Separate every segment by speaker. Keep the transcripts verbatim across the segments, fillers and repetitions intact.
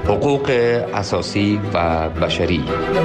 Speaker 1: حقوق اساسی و بشری.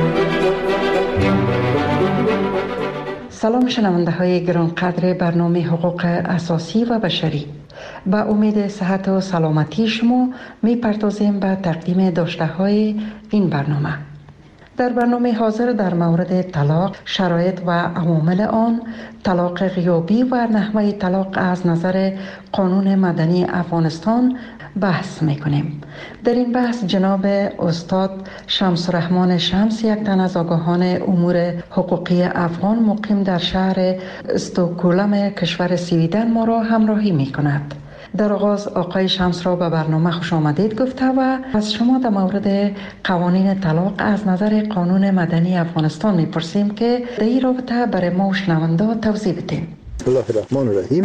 Speaker 2: سلام شنونده های گرانقدر برنامه حقوق اساسی و بشری. با امید صحت و سلامتی شما می پردازیم به تقدیم داشته های این برنامه. در برنامه حاضر در مورد طلاق، شرایط و عوامل آن، طلاق غیابی و نحوه طلاق از نظر قانون مدنی افغانستان بحث میکنیم. در این بحث جناب استاد شمس الرحمن شمس، یک تن از آگاهان امور حقوقی افغان مقیم در شهر استکهلم کشور سویدن ما را همراهی میکند. در آغاز آقای شمس را به برنامه خوش آمدید گفته و از شما در مورد قوانین طلاق از نظر قانون مدنی افغانستان میپرسیم که در این رابطه برای ما و شنونده توضیح بدین.
Speaker 3: بسم الله الرحمن الرحیم.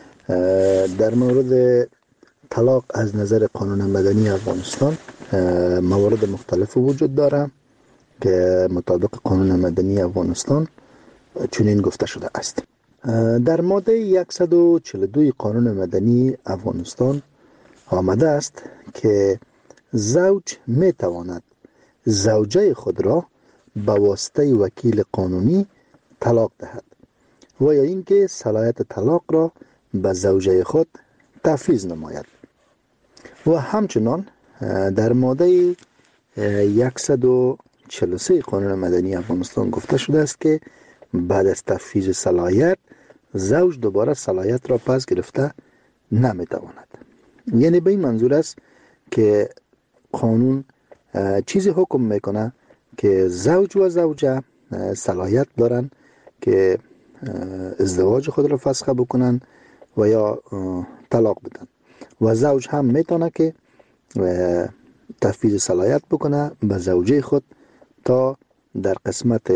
Speaker 3: در مورد طلاق از نظر قانون مدنی افغانستان موارد مختلف وجود داره که مطابق قانون مدنی افغانستان چنین گفته شده است. در ماده صد و چهل و دو قانون مدنی افغانستان آمده است که زوج می تواند زوجه خود را به واسطه وکیل قانونی طلاق دهد و یا اینکه صلاحیت طلاق را به زوجه خود تفویض نماید. و همچنان در ماده صد و چهل و سه قانون مدنی افغانستان گفته شده است که بعد از تفویض صلاحیت زوج دوباره صلاحیت را پس گرفته نمیتواند. یعنی به این منظور است که قانون چیزی حکم میکنه که زوج و زوجه صلاحیت دارن که ازدواج خود را فسخ بکنن و یا طلاق بدن و زوج هم میتونه که تفویض صلاحیت بکنه به زوجه خود تا در قسمت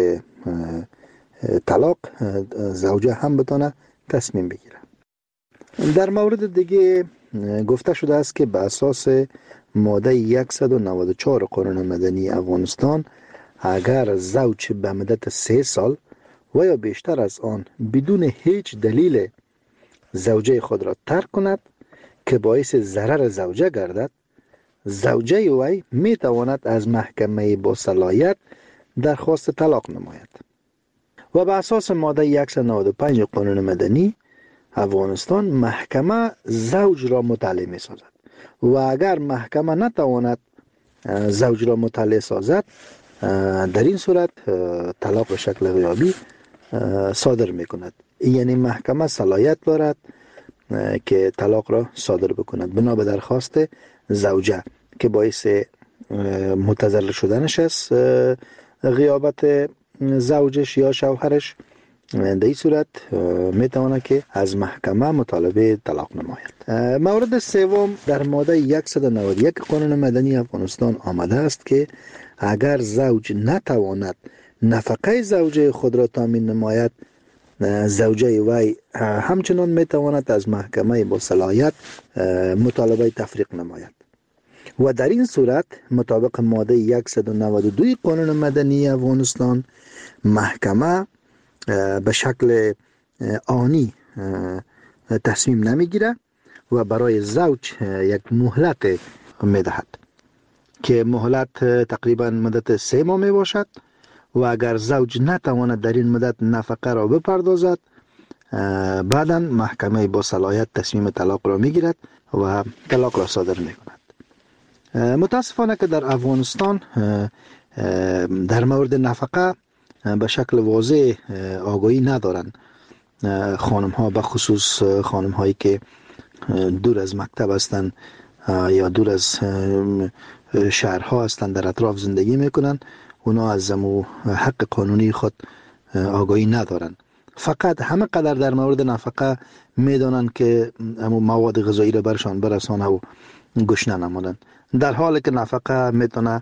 Speaker 3: طلاق زوجه هم بتونه تصمیم بگیره. در مورد دیگه گفته شده است که به اساس ماده صد و نود و چهار قانون مدنی افغانستان اگر زوج به مدت سه سال و یا بیشتر از آن بدون هیچ دلیل زوجه خود را ترک کند که باعث ضرر زوجه گردد، زوجه وی می تواند از محکمه با صلاحیت درخواست طلاق نماید. و به اساس ماده صد و نود و پنج قانون مدنی افغانستان محکمه زوج را مطلع می سازد و اگر محکمه نتواند زوج را مطلع سازد، در این صورت طلاق به شکل غیابی صادر می کند. یعنی محکمه صلاحیت دارد که طلاق را صادر بکند بنا به درخواست زوجه که باعث متضرر شدنش است غیابت زوجش یا شوهرش. در این صورت میتونه که از محکمه مطالبه طلاق نماید. مورد سوم در ماده صد و نود و یک قانون مدنی افغانستان آمده است که اگر زوج نتواند نفقه زوجه خود را تامین نماید، زوجه وی همچنان میتواند از محکمه با صلاحیت مطالبه تفریق نماید. و در این صورت مطابق ماده صد و نود و دو قانون مدنی افغانستان محکمه به شکل آنی تصمیم نمیگیره و برای زوج یک مهلت میدهد که مهلت تقریبا مدت سه ماه می باشد و اگر زوج نتواند در این مدت نفقه را بپردازد، بعدا محکمه با صلاحیت تصمیم طلاق را میگیرد و طلاق را صادر میکند. متاسفانه که در افغانستان در مورد نفقه به شکل واضح آگاهی ندارند خانم ها، به خصوص خانم هایی که دور از مکتب هستند یا دور از شهرها هستند، در اطراف زندگی میکنن، اونا از زمو حق قانونی خود آگاهی ندارن. فقط همه قدر در مورد نفقه میدانن که امو مواد غذایی را برشان برسانه و گشنه نمانن، در حالی که نفقه میتونه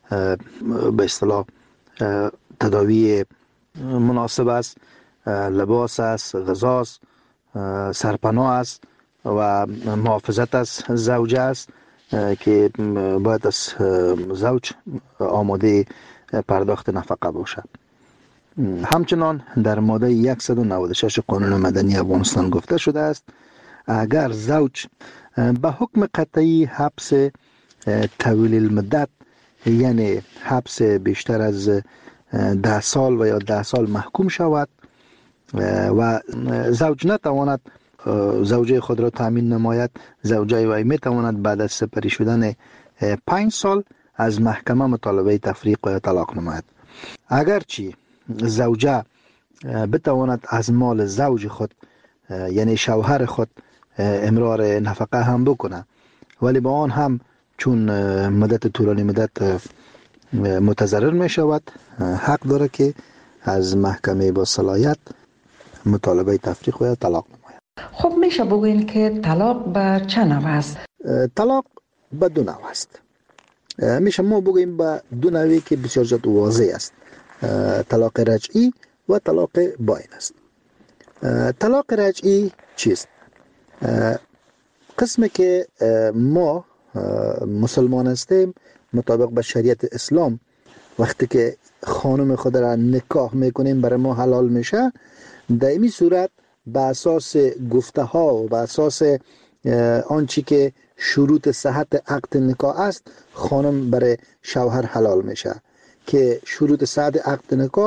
Speaker 3: به اصطلاح تداوی مناسب است، لباس است، غذا است، سرپناه است و محافظت از زوجه است که باید از زوج آماده پرداخت نفقه باشد. همچنان در ماده صد و نود و شش قانون مدنی افغانستان گفته شده است اگر زوج به حکم قطعی حبس طویل المدت یعنی حبس بیشتر از ده سال و یا ده سال محکوم شود و زوج نتواند زوجه خود را تامین نماید، زوجه وی می تواند بعد از سپری شدن پنج سال از محکمه مطالبه تفریق و طلاق نماید. اگرچه زوجه بتواند از مال زوج خود یعنی شوهر خود امرار نفقه هم بکنه، ولی با آن هم چون مدت طولانی مدت متضرر می شود، حق داره که از محکمه با صلاحیت مطالبه تفریق و طلاق نماید.
Speaker 2: خب میشه بگوین که طلاق به چه نوع است؟
Speaker 3: طلاق به دو نوع است. میشه ما بگوییم به دو نوعی که بسیار زیاد واضح است. طلاق رجعی و طلاق باین است. طلاق رجعی چیست؟ قسمی که ما مسلمان هستیم مطابق به شریعت اسلام وقتی که خانم خود را نکاح میکنیم برای ما حلال میشه، در این صورت به اساس گفته ها و به اساس آنچه که شروط صحت عقد نکاح است خانم برای شوهر حلال میشه که شروط صحت عقد نکاح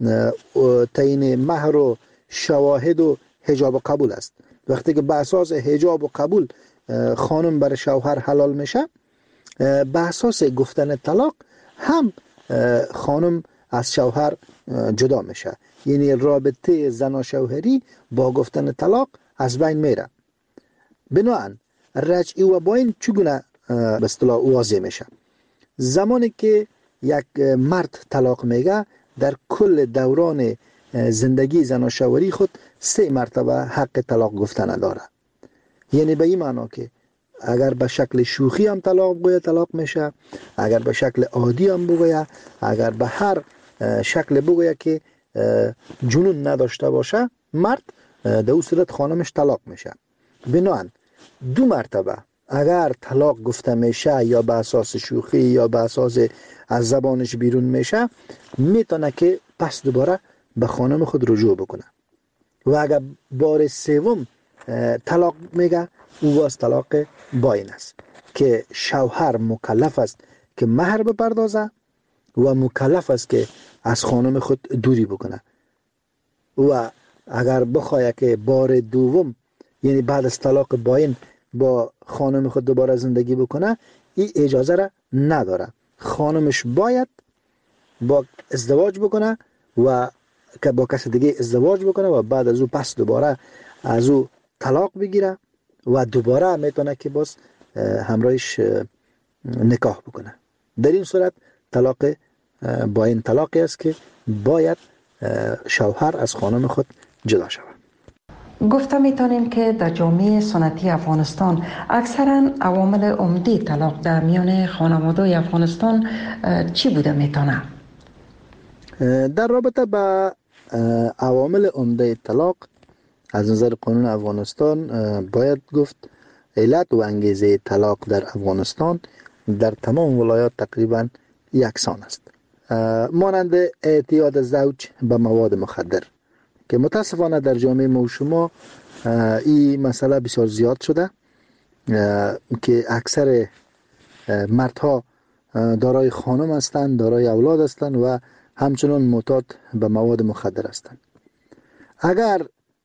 Speaker 3: تعیین مهر و شواهد و حجاب و قبول است. وقتی که به اساس حجاب و قبول خانم برای شوهر حلال میشه، به اساس گفتن طلاق هم خانم از شوهر جدا میشه، یعنی رابطه زن و شوهری با گفتن طلاق از بین میره. بنابراین رجعی و باین چگونه به اصطلاح واضح میشه؟ زمانی که یک مرد طلاق میگه در کل دوران زندگی زن و شوهری خود سه مرتبه حق طلاق گفتن داره. یعنی به این معنا که اگر به شکل شوخی هم طلاق بگوید طلاق میشه، اگر به شکل عادی هم بگوید، اگر به هر شکل بگوید که جنون نداشته باشه مرد، در اون صورت خانمش طلاق میشه. بنابراین دو مرتبه اگر طلاق گفته میشه یا به اساس شوخی یا به اساس از زبانش بیرون میشه، میتونه که پس دوباره به خانم خود رجوع بکنه. و اگر بار سوم طلاق میگه او واس طلاق باین است که شوهر مکلف است که مهر بپردازه و مکلف است که از خانم خود دوری بکنه. و اگر بخواه که بار دوم یعنی بعد از طلاق باین با خانم خود دوباره زندگی بکنه، این اجازه را نداره. خانمش باید با ازدواج بکنه و که با کس دیگه ازدواج بکنه و بعد از او پس دوباره از او طلاق بگیره و دوباره میتونه که باز همراهش نکاح بکنه. در این صورت طلاق باین طلاقی است که باید شوهر از خانم خود جدا شود.
Speaker 2: گفته میتونیم که در جامعه سنتی افغانستان اکثرا عوامل عمده طلاق در میان خانواده افغانستان چی بوده میتونه؟
Speaker 3: در رابطه با عوامل عمده طلاق از نظر قانون افغانستان باید گفت علت و انگیزه طلاق در افغانستان در تمام ولایات تقریبا یکسان است، مانند اعتیاد زوج به مواد مخدر که متاسفانه در جامعه ما و شما این مسئله بسیار زیاد شده که اکثر مردها دارای خانم هستند، دارای اولاد هستند و همچنان معتاد به مواد مخدر هستند. اگر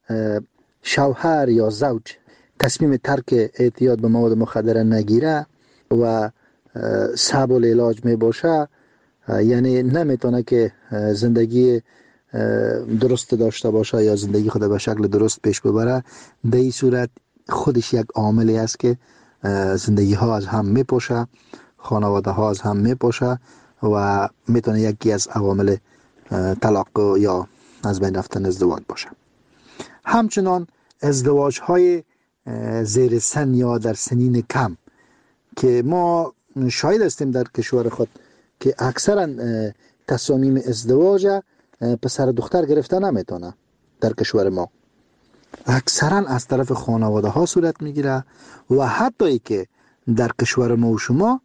Speaker 3: شوهر یا زوج تصمیم ترک اعتیاد به مواد مخدر نگیره و صعب العلاج می باشه، یعنی نمیتونه که زندگی درست داشته باشه یا زندگی خود به شکل درست پیش ببره، در این صورت خودش یک عاملی است که زندگی ها از هم میپاشه، خانواده ها از هم میپاشه و میتونه یکی از عوامل طلاق یا از بین رفتن ازدواج باشه. همچنان ازدواج های زیر سن یا در سنین کم که ما شاهد هستیم در کشور خود که اکثرا تصامیم ازدواج پسر دختر گرفته نمیتونه. در کشور ما اکثرا از طرف خانواده ها صورت میگیره و حتی ای که در کشور ما و شما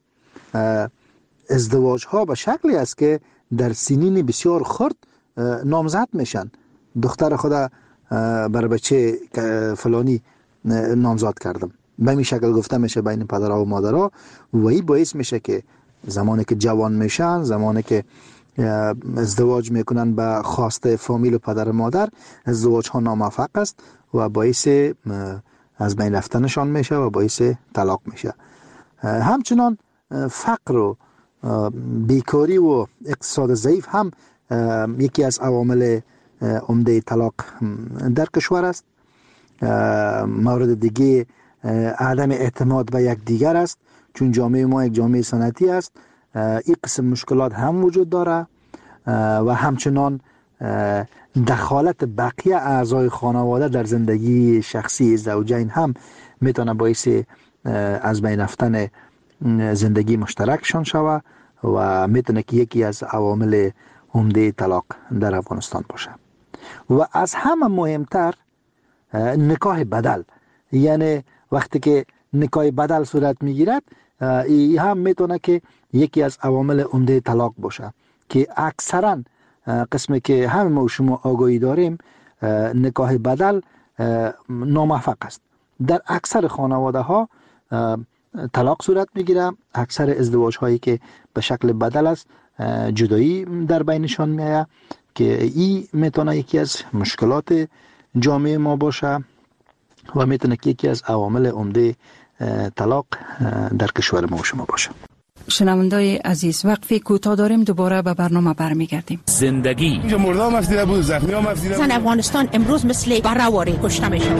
Speaker 3: ازدواج ها به شکلی است که در سنین بسیار خرد نامزد میشن. دختر خدا بر بچه فلانی نامزد کردم، به این شکل گفته میشه بین پدرها و مادرها و این باعث میشه که زمانی که جوان میشن، زمانی که ازدواج میکنن به خواسته فامیل و پدر و مادر، ازدواج ها ناموفق است و باعث از بین رفتنشان میشه و باعث طلاق میشه. همچنان فقر و بیکاری و اقتصاد ضعیف هم یکی از عوامل عمده طلاق در کشور است. مورد دیگه عدم اعتماد به یک دیگر است، چون جامعه ما یک جامعه سنتی است. این قسم مشکلات هم وجود داره و همچنان دخالت بقیه اعضای خانواده در زندگی شخصی زوجین هم میتونه باعث از بین رفتن زندگی مشترکشان شود و میتونه که یکی از عوامل عمده طلاق در افغانستان باشه. و از همه مهمتر نکاح بدل، یعنی وقتی که نکاح بدل صورت میگیرد، این هم میتونه که یکی از عوامل عمده طلاق باشه که اکثرا قسمی که همه ما و شما آگاهی داریم نکاح بدل ناموفق است. در اکثر خانواده ها طلاق صورت میگیره. اکثر ازدواج هایی که به شکل بدل است جدایی در بینشان میاد که این میتونه یکی از مشکلات جامعه ما باشه و میتونه که یکی از عوامل عمده طلاق در کشور ما و شما باشه.
Speaker 4: شنوندای عزیز، وقفی کوتاه داریم، دوباره به برنامه برمیگردیم.
Speaker 5: زندگی
Speaker 6: اینجا مردم افسیده بود، زخمی هم افسیده بود.
Speaker 7: زن افغانستان امروز مثل برهواری کشته میشه.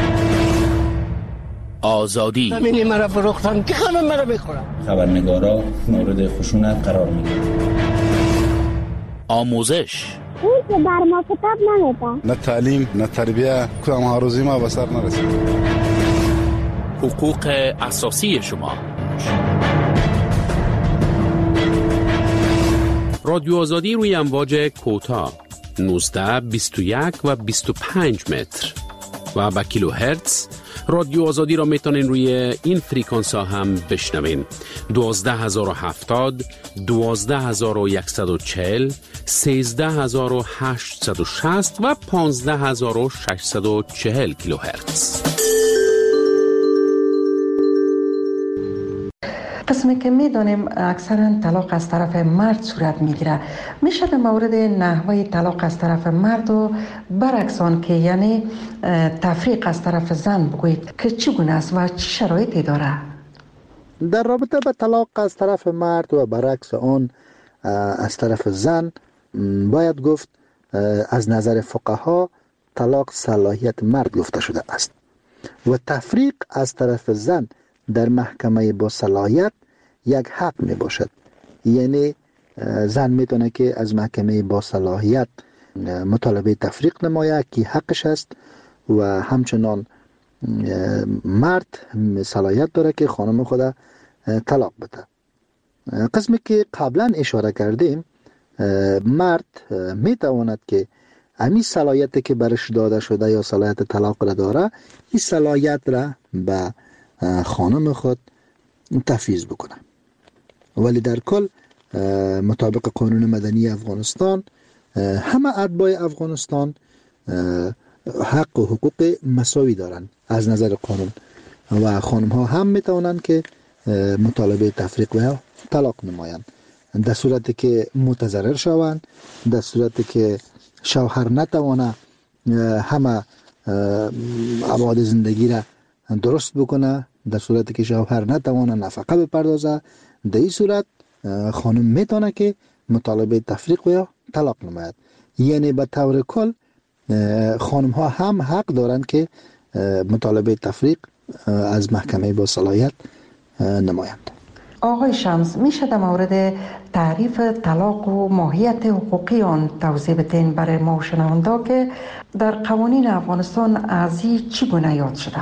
Speaker 5: آزادی
Speaker 6: زمینی مرا فروختن که همه مرا بخورن.
Speaker 8: خبرنگارا مورد خشونت قرار میگیرن.
Speaker 5: آموزش
Speaker 9: اون که بر ما کتاب نمیده.
Speaker 6: نه تعلیم نه تربیه، کدام ها روزی ما به سر نرسید.
Speaker 5: حقوق اساسی شما. رادیو آزادی روی امواج کوتاه نوزده، بیست و یک و بیست و پنج متر و با کیلو هرتز. رادیو آزادی را میتونین روی این فریکانس ها هم بشنوین: دوازده هزار و هفتاد، دوازده هزار و صد و چهل، سیزده هزار و هشتصد و شصت و پانزده هزار و ششصد و چهل کیلو هرتز.
Speaker 2: قسمی که میدانیم اکثرا طلاق از طرف مرد صورت میگیره، میشه در مورد نحوه طلاق از طرف مرد و برعکس آن که یعنی تفریق از طرف زن بگویید که چگونه است و چه شرایطی داره؟
Speaker 3: در رابطه با طلاق از طرف مرد و برعکس آن از طرف زن باید گفت از نظر فقها طلاق صلاحیت مرد گفته شده است و تفریق از طرف زن در محکمه با صلاحیت یک حق می باشد. یعنی زن میتونه که از محکمه با صلاحیت مطالبه تفریق نماید که حقش است و همچنان مرد صلاحیت داره که خانم خود طلاق بده. قسمی که قبلا اشاره کردیم، مرد میتواند که امی صلاحیتی که برش داده شده یا صلاحیت طلاق را داره، این صلاحیت را به خانم خود تفویض بکنه. ولی در کل مطابق قانون مدنی افغانستان همه اتباع افغانستان حق و حقوق مساوی دارند از نظر قانون و خانم ها هم میتوانند که مطالبه تفریق و طلاق نمایند در صورتی که متضرر شوند، در صورتی که شوهر نتوانه همه ابعاد زندگی را درست بکنه، در صورتی که شوهر نتوانه نفقه بپردازه، در این صورت خانم میتونه که مطالبه تفریق و طلاق نماید. یعنی به طور کل خانم ها هم حق دارند که مطالبه تفریق از محکمه با صلاحیت نمایند.
Speaker 2: آقای شمس، میشه در مورد تعریف طلاق و ماهیت حقوقی آن توضیح بدین برای ما شنوندا که در قوانین افغانستان از این چگونه یاد شده؟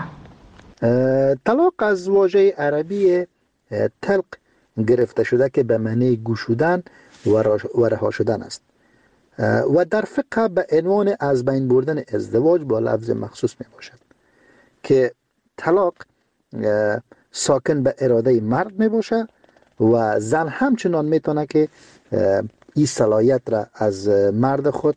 Speaker 3: طلاق از واژه عربی طلق گرفته شده که به معنی گشودن و رها شدن است و در فقه به عنوان از بین بردن ازدواج با لفظ مخصوص می باشد که طلاق ساکن به اراده مرد می باشه و زن همچنان می تونه که این صلاحیت را از مرد خود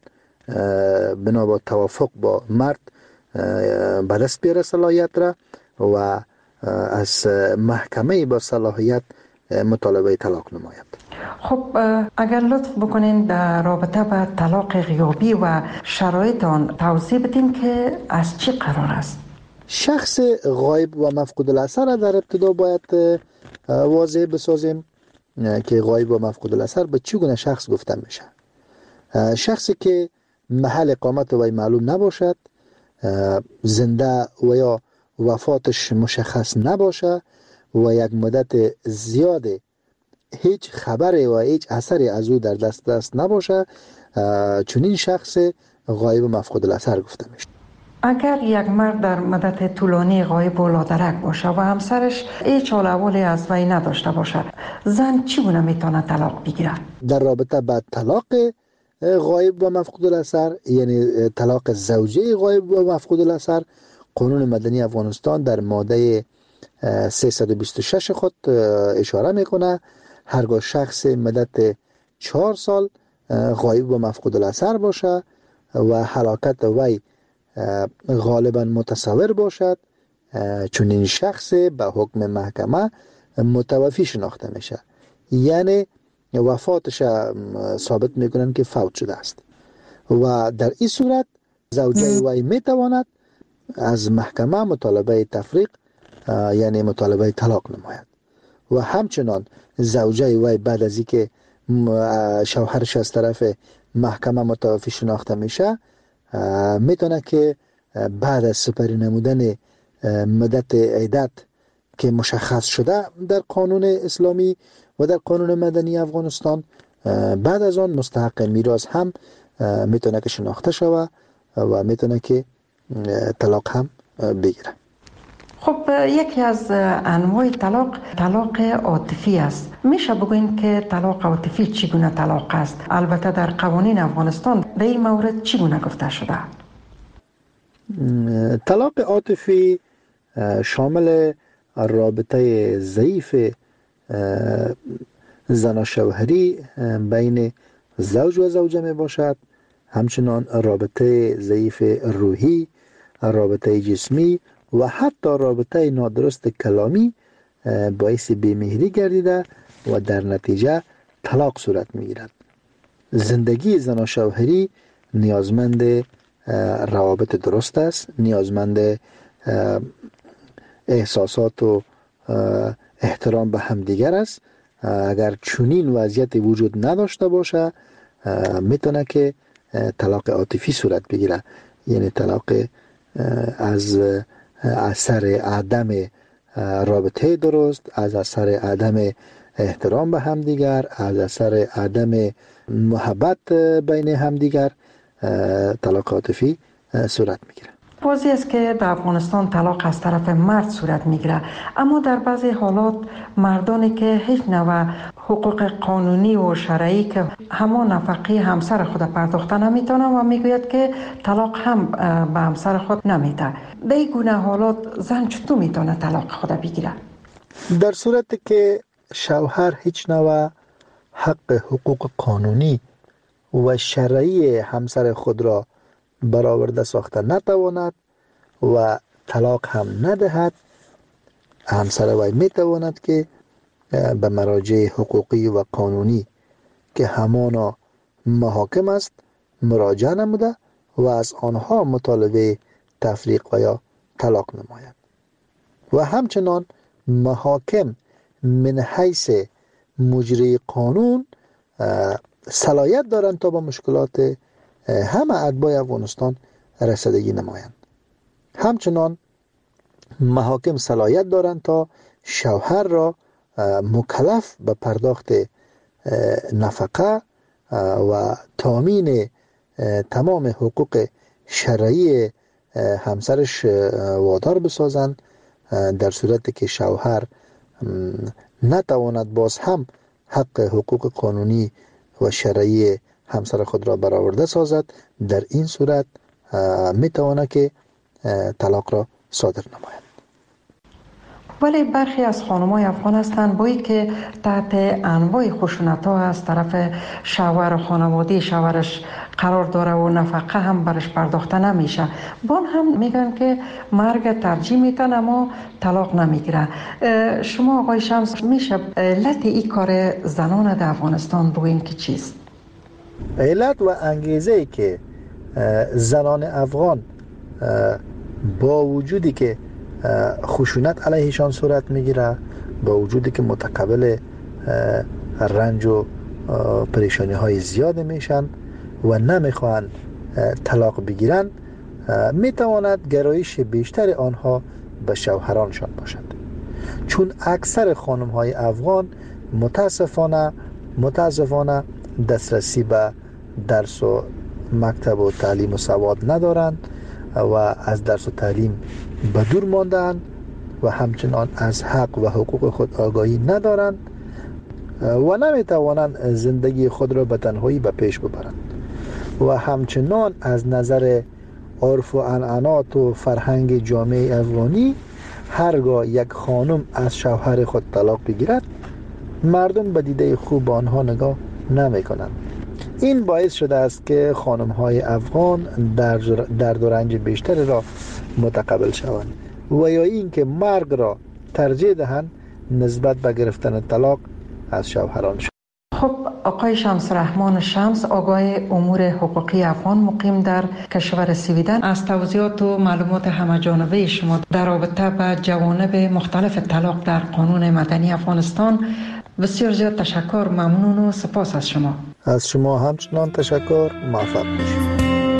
Speaker 3: بنا با توافق با مرد به دست بیاره صلاحیت را و از محکمه با صلاحیت مطالبه طلاق نماید.
Speaker 2: خب اگر لطف بکنین در رابطه با طلاق غیابی و شرایط آن توضیح بدین که از چی قرار است؟
Speaker 3: شخص غایب و مفقود الاثر در ابتدا باید واضح بسازیم که غایب و مفقود الاثر به چگونه شخص گفته میشه. شخصی که محل اقامت وی معلوم نباشد، زنده و یا وفاتش مشخص نباشه و یک مدت زیاد هیچ خبری و هیچ اثری از او در دست دست نباشه، چنین شخص غایب و مفقود الاثر گفته میشه.
Speaker 2: اگر یک مرد در مدت طولانی غایب و لادرک باشه و همسرش هیچ حال احوالی از وی نداشته باشد، زن چگونه میتونه طلاق بگیره؟
Speaker 3: در رابطه با طلاق غایب و مفقود الاثر، یعنی طلاق زوجه غایب و مفقود الاثر، قانون مدنی افغانستان در ماده سیصد و بیست و شش خود اشاره میکنه هرگاه شخص مدت چهار سال غایب و مفقود الاثر باشه و هلاکت وی غالبا متصور باشد، چون این شخص به حکم محکمه متوفی شناخته میشه، یعنی وفاتش ثابت میکنن که فوت شده است و در این صورت زوجه وی میتواند از محکمه مطالبه تفریق یعنی مطالبه طلاق نماید و همچنان زوجه وی بعد از اینکه شوهرش از طرف محکمه متوفی شناخته میشه میتونه که بعد از سپری نمودن مدت عدت که مشخص شده در قانون اسلامی و در قانون مدنی افغانستان، بعد از آن مستحق میراث هم میتونه که شناخته شوه و میتونه که طلاق هم بگیره.
Speaker 2: خب یکی از انواع طلاق طلاق عاطفی است. میشه بگوین که طلاق عاطفی چگونه طلاق است؟ البته در قوانین افغانستان در این مورد چگونه گفته شده؟
Speaker 3: طلاق عاطفی شامل رابطه ضعیف زن و شوهری بین زوج و زوجه می باشد، همچنان رابطه ضعیف روحی، رابطه جسمی و حتی رابطه نادرست کلامی باعث بیمهری گردیده و در نتیجه طلاق صورت می گیرد. زندگی زن و شوهری نیازمند روابط درست است، نیازمند احساسات و احترام به همدیگر است. اگر چنین وضعیت وجود نداشته باشه میتونه که طلاق عاطفی صورت بگیره، یعنی طلاق از اثر عدم رابطه درست، از اثر عدم احترام به همدیگر، از اثر عدم محبت بین همدیگر طلاق عاطفی صورت میگیره.
Speaker 2: واضح است که در افغانستان طلاق از طرف مرد صورت میگیره، اما در بعضی حالات مردانی که هیچ نوع حقوق قانونی و شرعی که همان نفقه همسر خود پرداخته نمیتونه و میگوید که طلاق هم به همسر خود نمیده. در این گونه حالات زن چطور میتونه طلاق خود بگیره؟
Speaker 3: در صورتی که شوهر هیچ نوع حق حقوق قانونی و شرعی همسر خود را برآورده ساخته نتواند و طلاق هم ندهد، همسر وی میتواند که به مراجع حقوقی و قانونی که همانا محاکم است مراجعه نموده و از آنها مطالبه تفریق و یا طلاق نماید و همچنان محاکم من حیث مجری قانون صلاحیت دارند تا با مشکلات همه اتباع افغانستان رسیدگی نمایند. همچنان محاکم صلاحیت دارند تا شوهر را مکلف به پرداخت نفقه و تامین تمام حقوق شرعی همسرش وادار بسازند، در صورتی که شوهر نتواند باز هم حق حقوق قانونی و شرعی همسر خود را برآورده سازد. در این صورت میتواند که طلاق را صادر نماید.
Speaker 2: ولی برخی از خانم‌های افغان هستند با که تحت انواع خشونت‌ها از طرف شوهر و خانواده شوهرش قرار داره و نفقه هم برش پرداخته نمیشه، با هم میگن که مرگ ترجیح میتن اما طلاق نمیگیره. شما آقای شمس میشه علت این کار زنان در افغانستان بگوین که چیست؟
Speaker 3: علت و انگیزه ای که زنان افغان با وجودی که خشونت علیهشان صورت میگیره، با وجودی که متقبل رنج و پریشانی های زیاد میشن و نمیخوان طلاق بگیرن، میتواند گرایش بیشتر آنها به شوهرانشان باشد، چون اکثر خانم های افغان متاسفانه متاسفانه دسترسی به درس و مکتب و تعلیم و سواد ندارند و از درس و تعلیم به دور ماندند و همچنان از حق و حقوق خود آگاهی ندارند و نمیتوانند زندگی خود را به تنهایی به پیش ببرند و همچنان از نظر عرف و عنعنات و فرهنگ جامعه افغانی هرگاه یک خانم از شوهر خود طلاق بگیرد، مردم به دیده خوب آنها نگاه نمی کنند. این باعث شده است که خانم های افغان در درد و رنج بیشتر را متقبل شوند و یا این که مرگ را ترجیح دهند نسبت به گرفتن طلاق از شوهرانشان.
Speaker 2: خب آقای شمس رحمان شمس، آگاه امور حقوقی افغان مقیم در کشور سویدن، از توضیحات و معلومات همه‌جانبه شما در رابطه با جوانب مختلف طلاق در قانون مدنی افغانستان بسیار زیاد تشکر، ممنون و سپاس از شما.
Speaker 3: از شما همچنان تشکر، موفق باشید.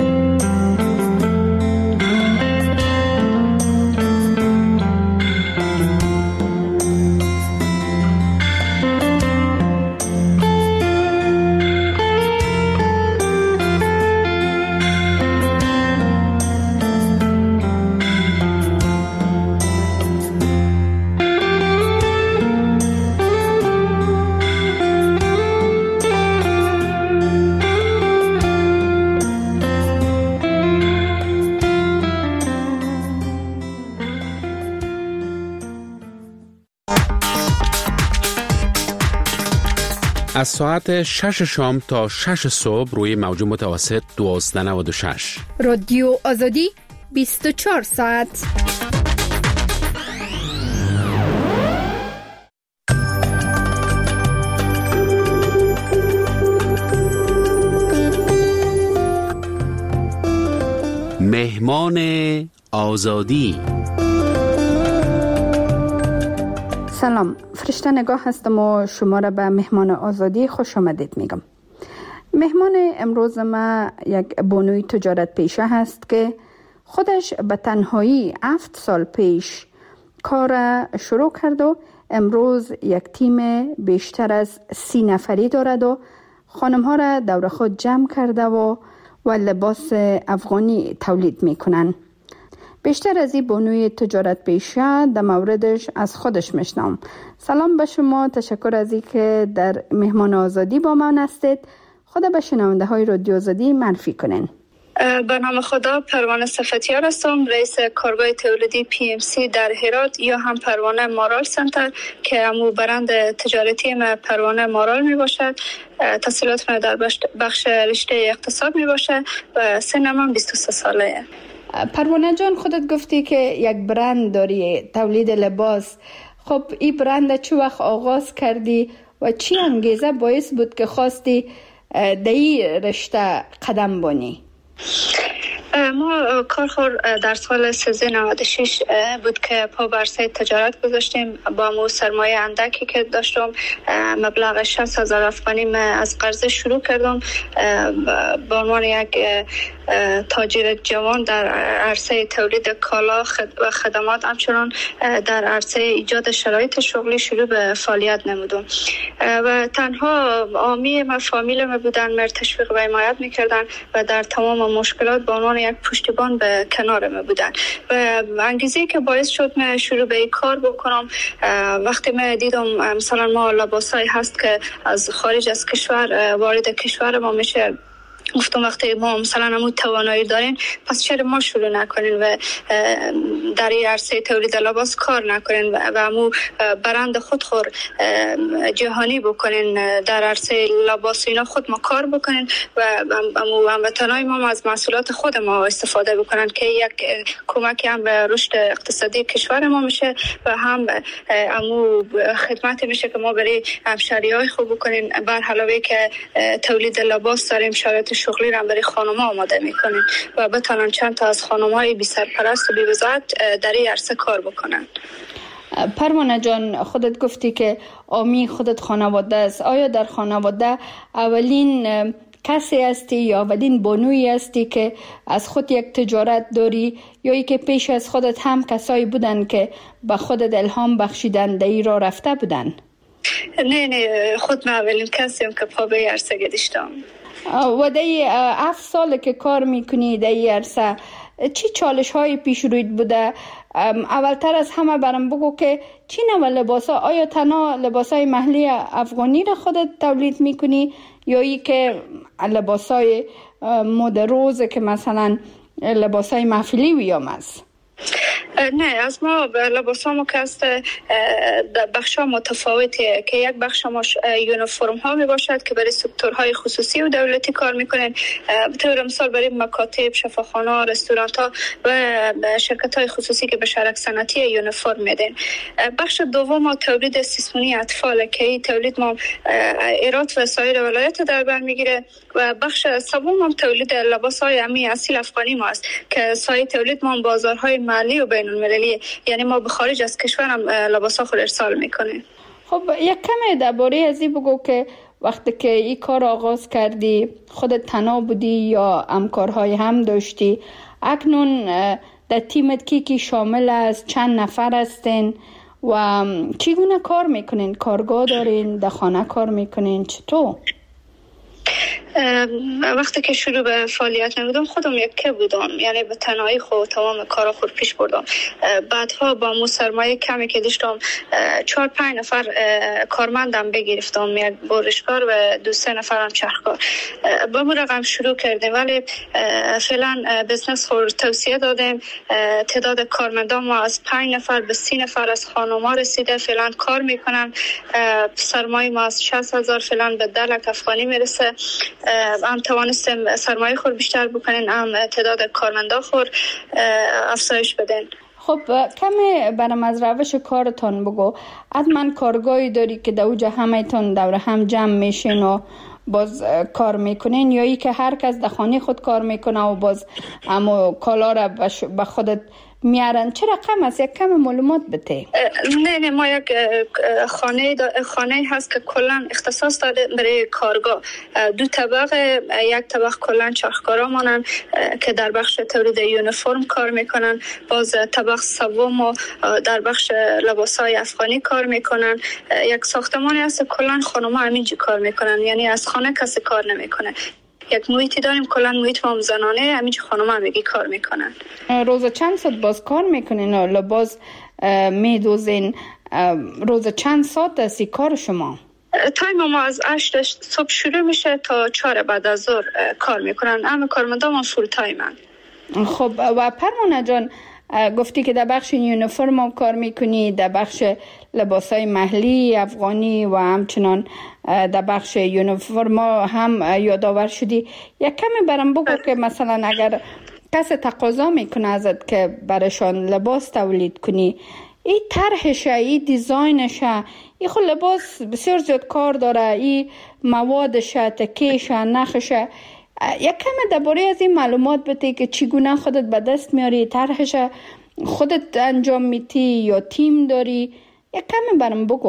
Speaker 5: از ساعت شش شام تا شش صبح روی موج متوسط دوازده نود و شش.
Speaker 10: رادیو آزادی بیست و چهار ساعت.
Speaker 5: مهمان آزادی.
Speaker 10: سلام، فرشته نگاه هستم و شما را به مهمان آزادی خوش آمدید میگم. مهمان امروز ما یک بانوی تجارت پیشه هست که خودش به تنهایی هفت سال پیش کار شروع کرد و امروز یک تیم بیشتر از سی نفری دارد و خانم ها را دور خود جمع کرده و و لباس افغانی تولید میکنن. بیشتر از این بانوی تجارت پیشه در موردش از خودش میشنم. سلام به شما، تشکر از این که در مهمان آزادی با من هستید. خدا به شنونده های رادیو آزادی معرفی کنین.
Speaker 11: به نام خدا، پروانه صفتیار هستم، رئیس کارگاه تولیدی پی ام سی در هرات یا هم پروانه مارال سنتر که همو برند تجارتی ما پروانه مارال می باشد. تحصیلات ما در بخش رشته اقتصاد می باشد و سنم هم بیست و سه ساله.
Speaker 10: پروانه جان، خودت گفتی که یک برند داری، تولید لباس. خب این برند چه وقت آغاز کردی و چی انگیزه باعث بود که خواستی در این رشته قدم بانی؟
Speaker 11: ما کارخور در سال سیزده نود و شش بود که پا بر عرصه تجارت گذاشتیم. با مو سرمایه اندکی که داشتم، مبلغ شصت هزار افغانی از قرضه شروع کردم. به عنوان یک تاجر جوان در عرصه تولید کالا و خدمات، همچنان در عرصه ایجاد شرایط شغلی شروع به فعالیت نمودم و تنها عامی ما فامیل ما بودن، مر تشویق و حمایت میکردن و در تمام مشکلات به عنوان یک پشتیبان به کنار ما بودن و انگیزه که باعث شد من شروع به این کار بکنم. وقتی من دیدم مثلا ما لباسایی هست که از خارج از کشور وارد کشور ما میشه گفتم وقتی ما مثلا همون توانایی دارین پس چرا ما شروع نکنین و در این عرصه تولید لباس کار نکنین و همون برند خود خور جهانی بکنین، در عرصه لباس اینا خود ما کار بکنین و همون هموطنای ما از محصولات خود ما استفاده بکنن که یک کمکی هم به رشد اقتصادی کشور ما میشه و هم همون خدمت میشه که ما برای همشهریای خوب بکنین. بر علاوه که تولید لباس داریم شرایط شغلی را برای خانم‌ها آماده میکنین و بتونن چند تا از خانم‌های بی سرپرست و بی وزارت در این عرصه کار بکنن.
Speaker 10: پروانه جان، خودت گفتی که آمی خودت خانواده است. آیا در خانواده اولین کسی هستی یا اولین بانویی هستی که از خود یک تجارت داری یا ای که پیش از خودت هم کسایی بودن که به خودت الهام بخشیدن در این راه رفته بودن؟
Speaker 11: نه نه، خود من اولین کسیم که پا به عرصه گذاشتم.
Speaker 10: و در هفت سال که کار میکنی در این عرصه چی چالش های پیش رویت بوده؟ اولتر از همه برام بگو که چی نوع لباس ها، آیا تنها لباس های محلی افغانی را خودت تولید میکنی یا ای که لباس های مد روز که مثلا لباس های محفلی ویام است؟
Speaker 11: نه، از ما لباس ها که است بخش ها متفاوتیه که یک بخش ما یونیفرم ها می باشد که برای سکتورهای خصوصی و دولتی کار میکنن، به طور مثال برای مکاتب، شفاخانه ها، رستوران ها و شرکت های خصوصی که به شرک صنعتی یونیفرم میدن. بخش دوم ما تولید سیسمونی اطفال که این تولید ما ایران و سایر ولایت در بر میگیره و بخش سوم هم تولید لباس های امی اصیل افغانی ما است که سایر تولید ما بازارهای محلی و بین المللی، یعنی ما به خارج از کشور هم لباس ها خود ارسال میکنیم.
Speaker 10: خب یک کمی درباره از این بگو که وقتی که این کار آغاز کردی خودت تنها بودی یا همکارهای هم داشتی؟ اکنون در تیمت کی کی شامل است؟ چند نفر هستین و چگونه کار میکنین؟ کارگاه دارین؟ در خانه کار میکنین؟ چطور؟
Speaker 11: وقتی که شروع به فعالیت نمیدم خودم یکی بودم، یعنی به تنهایی خود تمام کارا خود پیش بردم. بعدها با مو سرمایه کمی که داشتم چهار پنج نفر کارمندم بگرفتم، یک برشکار و دو سه نفرم چرخکار. با مو رقم شروع کردیم ولی فعلا بزنس خود توسعه دادیم. تعداد کارمندان ما از پنج نفر به سی نفر از خانم‌ها رسیده، فعلا کار میکنن. سرمایه ما از شصت هزار فعلا به ده لک افغانی میرسه. هم توانستیم سرمایه خود بیشتر بکنین، هم تعداد کارمندا خود افزایش بدین.
Speaker 10: خب کمی برام از روش کارتان بگو. حتما کارگاهی داری که در اوجه همه تان دور هم جمع میشین و باز کار میکنین یا ای که هر کس در خانه خود کار میکنه و باز اما کالا را به خودت میارن؟ چه رقم است؟ یک کم معلومات بده.
Speaker 11: نه نه، ما یک خانه دا خانه هست که کلا اختصاص داده برای کارگاه. دو طبقه، یک طبقه کلا چرخکارا مانن که در بخش تولید یونیفرم کار میکنن، باز طبقه سوم در بخش لباسای افغانی کار میکنن. یک ساختمانی هست کلا خانم‌ها همینجا کار میکنن، یعنی از خانه کسی کار نمیکنه. یک محیطی داریم کلا محیط ما زنانه، همینجا خانم هم میگی کار میکنن.
Speaker 10: روز چند ساعت باز کار میکنین و لباس میدوزین؟ روز چند ساعت است کار شما؟
Speaker 11: تایم ما از هشت صبح شروع میشه تا چهار بعد از ظهر کار میکنن. همه کارمندان ما فول تایمن.
Speaker 10: خب و پروانه جان، گفتی که در بخش یونیفرم هم کار میکنی، در بخش لباسای محلی افغانی و همچنان در بخش یونیفرم هم یادآور شدی. یک کمی برام بگو که مثلا اگر کسی تقاضا میکنه ازت که برایشان لباس تولید کنی، این طرحشه، این دیزاینشه، این خود لباس بسیار زیاد کار داره، این موادشه، تکیشه، نخشه. یک کمی درباره از این معلومات بده که چگونه خودت به دست میاری؟ طرحش خودت انجام میدی یا تیم داری؟ یک کمی برام بگو.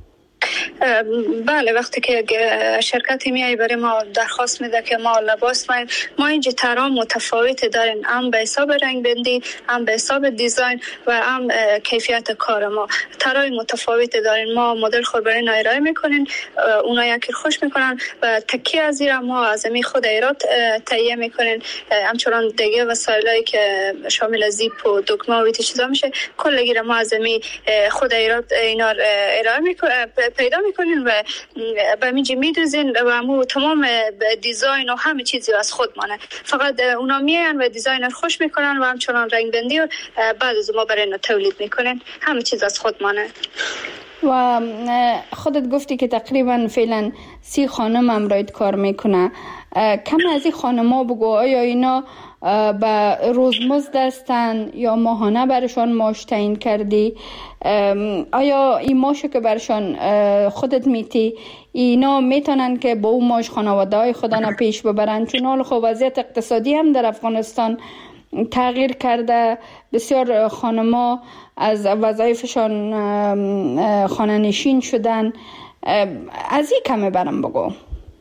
Speaker 11: بله، وقتی که شرکتی میای برای ما درخواست میده که ما لباس ما ما اینجا طرح متفاوت داریم، هم به حساب رنگ بندی، هم به حساب دیزاین و هم کیفیت کار ما طرح متفاوت داریم. ما مدل خود برای ارائه میکنین، اونا یکی خوش میکنن و تکی از این ما از می خود ایراد تهیه میکنین. همچنان دیگه وسایلی که شامل زیپ و دکمه و چیزا میشه کلگی ما از می خود ایراد اینا ارائه میکنن، پیدا میکنین و به میجی میدوزین و همو تمام دیزاین و همه چیزی از خود مانه. فقط اونا میان و دیزاین رو خوش میکنن و همچنان رنگ بندی و بعد از ما برای تولید میکنن. همه چیز از خود مانه.
Speaker 10: و خودت گفتی که تقریبا فعلا سی خانم امرایت کار میکنه. کم از این خانم ها بگو، آیا اینا به روزمزد هستن یا ماهانه برشان معاش تعیین کردی؟ آیا این معاشو که برشان خودت میتی اینا میتونن که با اون معاش خانواده های خودن پیش ببرن؟ چون حال خب وضعیت اقتصادی هم در افغانستان تغییر کرده، بسیار خانما از وظایفشان خانه نشین شدن. از این کمه برم بگو.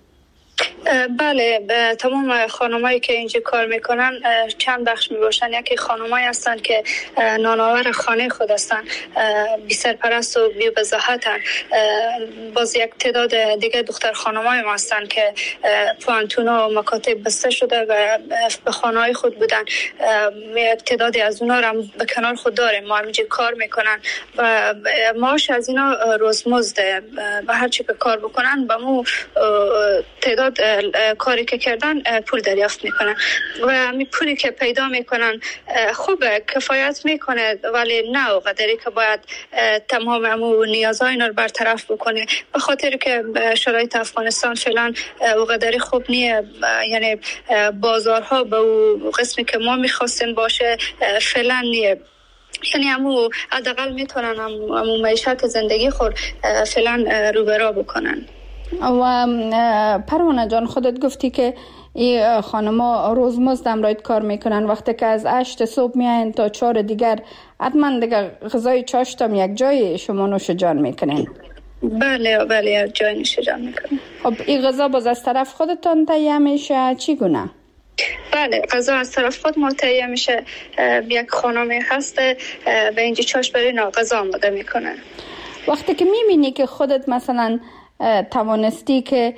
Speaker 11: بله، تمام خانمایی که اینجا کار میکنن چند بخش میباشن. یکی خانمایی هستن که نانآور خانه خود هستن، بی سرپرست و بی وضاحتن. باز یک تعداد دیگه دختر خانمای ما هستن که پوانتون و مکاتب بسته شده و به خانه های خود بودن. یک تعدادی از اونا رو به کنار خود داریم، ما اینجا کار میکنن و معاش از اینا روزمزده و هر چی که کار بکنن به مو تعداد کاری که کردن پول دریافت میکنن و می پولی که پیدا میکنن خوبه، کفایت میکنه، ولی نه اونقدری که باید تمام امو نیازهای اینا رو برطرف بکنه. به خاطر که شرایط افغانستان فعلا اونقدری خوب نیه، یعنی بازارها به اون قسمی که ما میخواستیم باشه فعلا نیه. یعنی همو حداقل میتونن همو معیشت زندگی خود فعلا رو به راه بکنن.
Speaker 10: و پروانه جان، خودت گفتی که این خانما روزمزد امرایت کار میکنن. وقتی که از هشت صبح میاین تا چهار دیگر حتما دیگه غذای چاشتم یک جای شما نوش جان میکنین؟
Speaker 11: بله بله، یک جای نوش جان میکنن.
Speaker 10: خب این غذا باز از طرف خودتان تهیه میشه چی گونه؟
Speaker 11: بله، غذا از طرف خود ما تهیه میشه. یک خانمی هسته به اینجا چاش برای نا غذا آماده میکنه.
Speaker 10: وقتی که میبینی که خودت مثلا توانستی که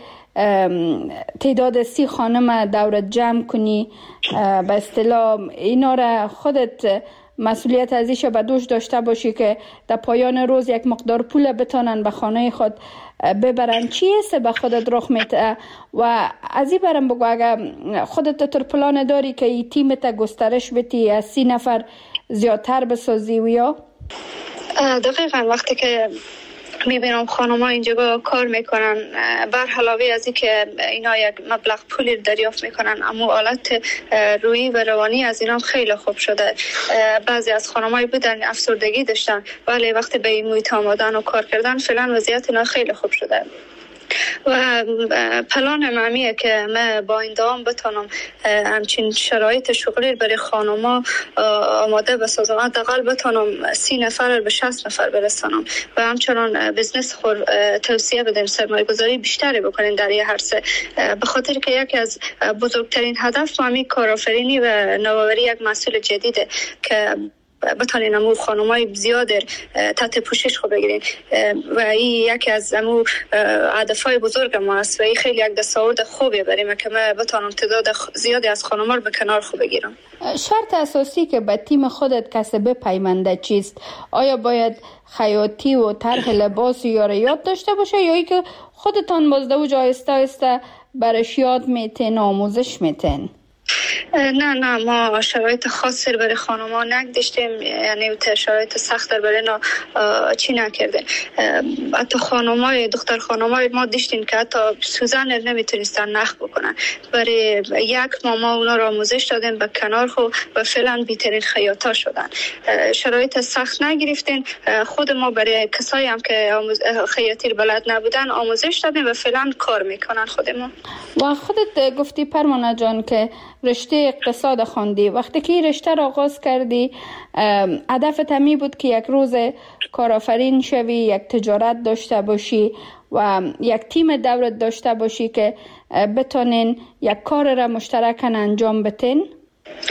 Speaker 10: تعداد سی خانم دورت جمع کنی، به اصطلاح اینا را خودت مسئولیت ازیش به دوش داشته باشی که در پایان روز یک مقدار پول بتانن به خانه خود ببرن، چی است به خودت رخ میده؟ و از این برم بگو اگر خودت تر پلان داری که این تیمت گسترش بدی از سی نفر زیادتر بسازی و یا؟
Speaker 11: دقیقا وقتی که میبینم خانم ها اینجا کار میکنن، بر علاوه از این که اینا یک مبلغ پولی دریافت میکنن، اما حالت روحی و روانی از اینا خیلی خوب شده. بعضی از خانم هایی بودن افسردگی داشتن، ولی وقتی به این محیط آمدن و کار کردن فعلا وضعیت اینا خیلی خوب شده. و پلان معمیه که من با این دوام بتونم همچین شرایط شغلی برای خانوما آماده بسازم، حداقل بتونم سی نفر به شصت نفر برسانم و همچنان بزنس خور توسعه بدیم، سرمایه گذاری بیشتری بکنیم در یه عرصه. به خاطر که یکی از بزرگترین هدف همین کارآفرینی و نوآوری یک محصول جدیده که بتانین امو خانمای زیاد تحت پوشش خود بگیرین و این یکی از امو هدفهای بزرگ ما است و این خیلی یک دستاورد خوبی بریم که من بتانم تعداد زیادی از خانم‌ها رو به کنار خود بگیرم.
Speaker 10: شرط اساسی که به تیم خودت کسی بپیونده چیست؟ آیا باید خیاطی و طرح لباس یا یاد داشته باشه یا ای که خودتان بازده و آهسته آهسته برش یاد میتین آموزش میتین؟
Speaker 11: نه نه، ما شرایط خاصی برای خانم‌ها نگذاشتیم، یعنی شرایط سخت برای نا چی نکردیم. حتی خانم‌های دختر خانم‌های ما داشتیم که حتی سوزن نمیتونستن نخ بکنن. برای یک ماه ما اونا را آموزش دادیم به کنار خو و فعلا بهترین خیاطا شدن. شرایط سخت نگرفتیم، خود ما برای کسایی هم که خیاطی بلد نبودن آموزش دادیم و فعلا کار میکنن خود ما.
Speaker 10: و خودت گفتی پروانه جان که رشته اقتصاد خواندی، وقتی که رشته را آغاز کردی هدفت همی بود که یک روز کارآفرین شوی، یک تجارت داشته باشی و یک تیم دورت داشته باشی که بتونین یک کار را مشترکاً انجام بتین؟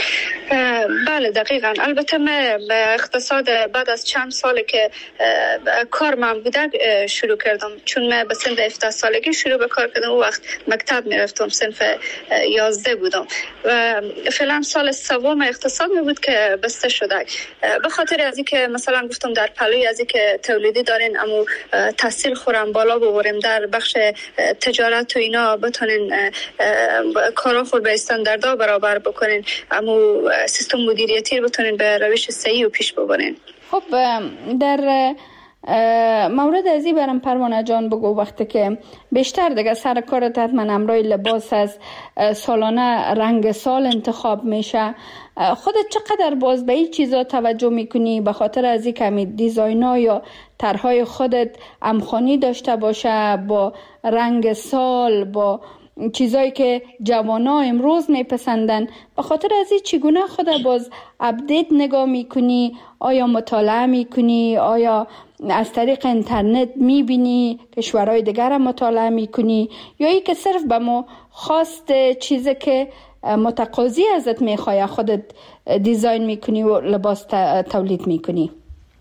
Speaker 11: بله دقیقاً. البته من اقتصاد بعد از چند سال که کار من بوده شروع کردم، چون من به سن هفده سالگی شروع به کار کردم. اون وقت مکتب میرفتم، صنف یازده بودم و فعلا سال سوم اقتصاد می بود که بسته شده. به خاطر از اینکه مثلا گفتم در پلوی از اینکه تولیدی دارین اما تحصیل خورم بالا ببریم، در بخش تجارت و اینا بتونین کارا خود به استانداردها برابر بکنین، اما سیستم مدیریتی بتونین به روش صحیح و پیش ببرین.
Speaker 10: خب در مورد ازی برام پروانه جان بگو، وقتی که بیشتر دیگه سر کارت حتما امرای لباس از سالانه رنگ سال انتخاب میشه، خودت چقدر باز به این چیزا توجه میکنی؟ به خاطر از این کمی دیزاین‌ها یا طرحهای خودت همخوانی داشته باشه با رنگ سال، با چیزایی که جوانا امروز میپسندن، به خاطر از این چگونه خود باز اپدیت نگاه میکنی؟ آیا مطالعه میکنی؟ آیا از طریق اینترنت میبینی کشورهای دیگر هم مطالعه میکنی؟ یا ای که صرف به ما خواست چیزی که متقاضی ازت میخواه خودت دیزاین میکنی و لباس تولید میکنی؟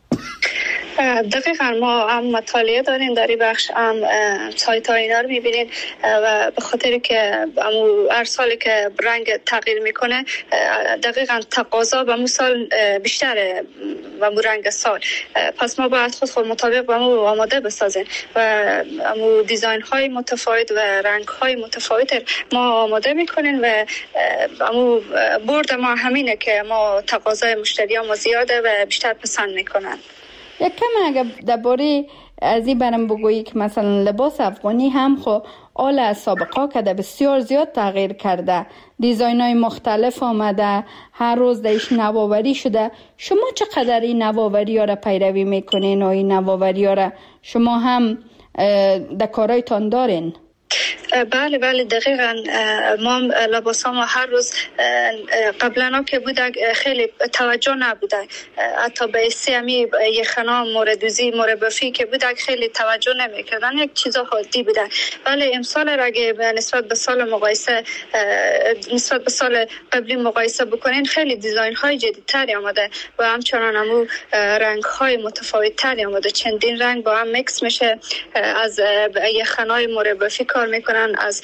Speaker 11: دقیقا ما هم مطالعه داریم در این بخش، هم سایت ها اینا رو میبینیم و به خاطر که هر سالی که رنگ تغییر میکنه دقیقا تقاضا به مو سال بیشتره و مو رنگ سال، پس ما باید خود خود مطابق به مو آماده بسازیم و مو دیزاین های متفاوت و رنگ های متفاوت ما آماده میکنیم و مو برد ما همینه که ما تقاضای مشتری ها ما زیاده و بیشتر پسند میکنن.
Speaker 10: یک کم اگر درباره از این برم بگویی که مثلا لباس افغانی هم خو آل از سابقا کده بسیار زیاد تغییر کرده، دیزاین های مختلف آمده، هر روز دیش نوآوری شده. شما چقدر این نوآوری ها را پیروی میکنین و این نوآوری ها را شما هم در کارایتان دارین؟
Speaker 11: بله بله دقیقاً. ما لباس ها ما هر روز قبلا که بوده خیلی توجه نبوده، حتی به سیمی یخنا موردوزی مربفی که بوده خیلی توجه نمیکردن، یک چیزا حادی بوده. ولی امسال اگه نسبت به سال مقایسه نسبت به سال قبلی مقایسه بکنین خیلی دیزاین های جدیدتری آمده و همچنان همو رنگ های متفاوت تری آمده، چندین رنگ با هم میکس میشه. از یخنای مربفی کار میکنن، از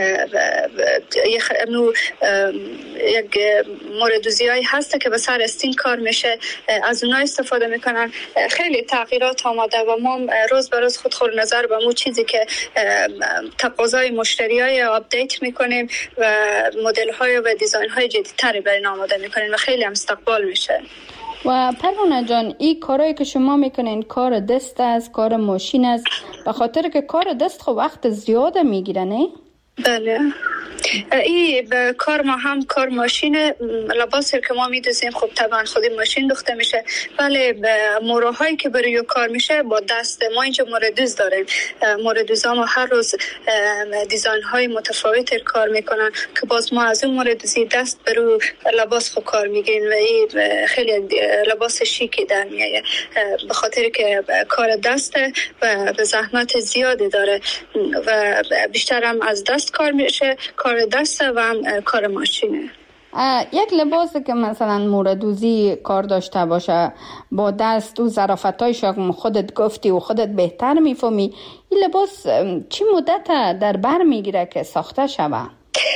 Speaker 11: یک موردوزی هایی هسته که به سر استین کار میشه، از اونها استفاده میکنن. خیلی تغییرات آمده و ما روز به روز خود خود نظر به مو چیزی که تقاضای مشتری های آپدیت میکنیم و مدل های و دیزاین های جدیدتری برای این آماده میکنیم و خیلی هم استقبال میشه.
Speaker 10: و پروانه جان، این کارهایی که شما میکنین کار دست است، کار ماشین است، به خاطر که کار دست خب وقت زیاده میگیره نه؟
Speaker 11: بله، این کار ما هم کار ماشین لباسی که ما میدوزیم خب طبعا خودی ماشین دوخته میشه، ولی موراهایی که برای کار میشه با دست ما. اینجا موردوز داریم، موردوزا ما هر روز دیزاین های متفاوت کار میکنن که باز ما از اون موردوزی دست برای لباس خود کار میگیریم و این خیلی لباس شیکی در میایه به خاطر که کار دسته و به زحمت زیادی داره و بیشتر هم از دست کار میشه، کار دسته و هم کار ماشینه.
Speaker 10: یک لباسی که مثلا موردوزی کار داشته باشه با دست و ظرافتایش خودت گفتی و خودت بهتر میفهمی، این لباس چی مدت در بر میگیره که ساخته شوه؟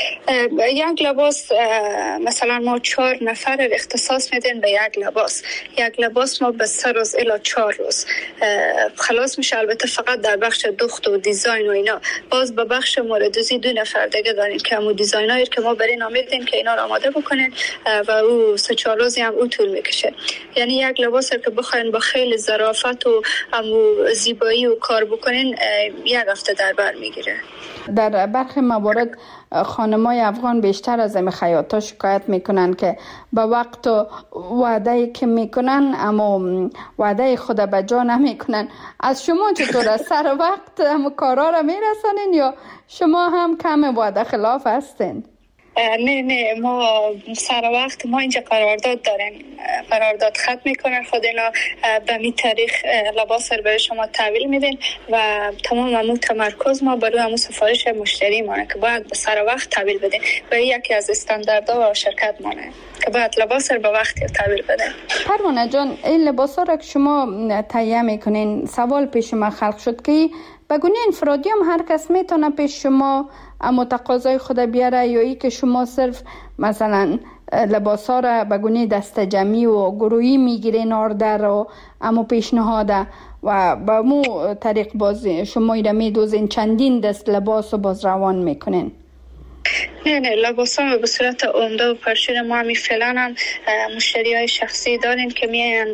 Speaker 11: یک لباس مثلا ما چهار نفر اختصاص میدین به یک لباس. یک لباس ما به سه روز الی چهار روز خلاص میشه. البته فقط در بخش دوخت و دیزاین و اینا. باز به بخش موردوزی دو نفر دیگه داریم که همون دیزاینایی که ما برین آمیدیم که اینا رو آماده بکنین و او سه چهار روزی هم او طول میکشه. یعنی یک لباس که بخواین با خیلی ظرافت و همون زیبایی و کار بکنین یک هفته در بر میگیره.
Speaker 10: در برخی موارد خانمای افغان بیشتر از این خیاطا شکایت میکنن که به وقت و وعده که میکنن اما وعده خود به جا نمیکنن. از شما چطور سر وقت هم کارا را میرسانین یا شما هم کم وعده خلاف هستین؟
Speaker 11: نه نه ما سر وقت ما اینجا قرارداد داریم، قرارداد ختم میکنن خود اینا به می تاریخ لباس رو برای شما تحویل میدین و تمام همون تمرکز ما برای همون سفارش مشتری مانه که باید به سر وقت تحویل بدین و یکی از استانداردها و شرکت مانه که باید لباس رو به وقت تحویل بدین.
Speaker 10: پروانه جان، این لباس ها را که شما تهیه میکنین، سوال پیش ما خلق شد که بگونه انفرادی هم هر کس میتونه پیش شما اما تقاضای خود بیاره یا ای که شما صرف مثلا لباس ها را بگونه دست جمعی و گروهی میگیرین آردر و اما پیشنهاده و با مو طریق باز شما ایره میدوزین چندین دست لباس و باز روان میکنین؟
Speaker 11: نه نه لباس ها به صورت عمده و پرچون ما همی فعلا هم مشتری های شخصی دارین که میان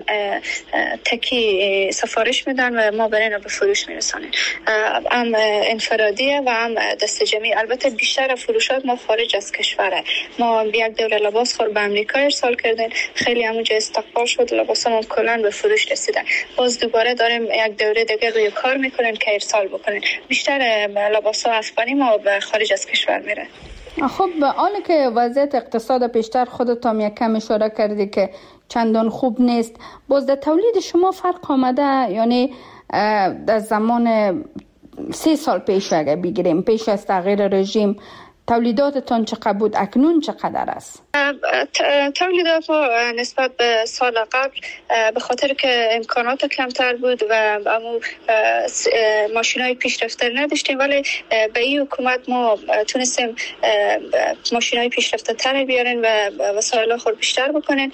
Speaker 11: تکی سفارش میدن و ما برای به فروش میرسانیم. هم انفرادیه و هم دست جمعی. البته بیشتر فروشات ما خارج از کشوره. ما یک دوره لباس خور به امریکا ارسال کردیم، خیلی همونجا استقبال شد، لباس ما کلان به فروش رسیدن. باز دوباره داریم یک دوره دیگه روی کار میکنن که ارسال بکنن. بیشتر لباس ها افغانی ما به خارج از کشور میره.
Speaker 10: خب حالا که وضعیت اقتصاد پیشتر خودت هم یک کم اشاره کردی که چندان خوب نیست، باز در تولید شما فرق آمده؟ یعنی در زمان سه سال پیش اگه بگیریم، پیش از تغییر رژیم، تولیداتتان چقدر بود؟ اکنون چقدر است؟
Speaker 11: تولیدات ما نسبت به سال قبل به خاطر که امکانات کمتر بود و امو ماشینای پیشرفته نداشتیم، ولی به این حکومت ما تونستیم ماشینای پیشرفته تر بیارن و وسایل خود بیشتر بکنن.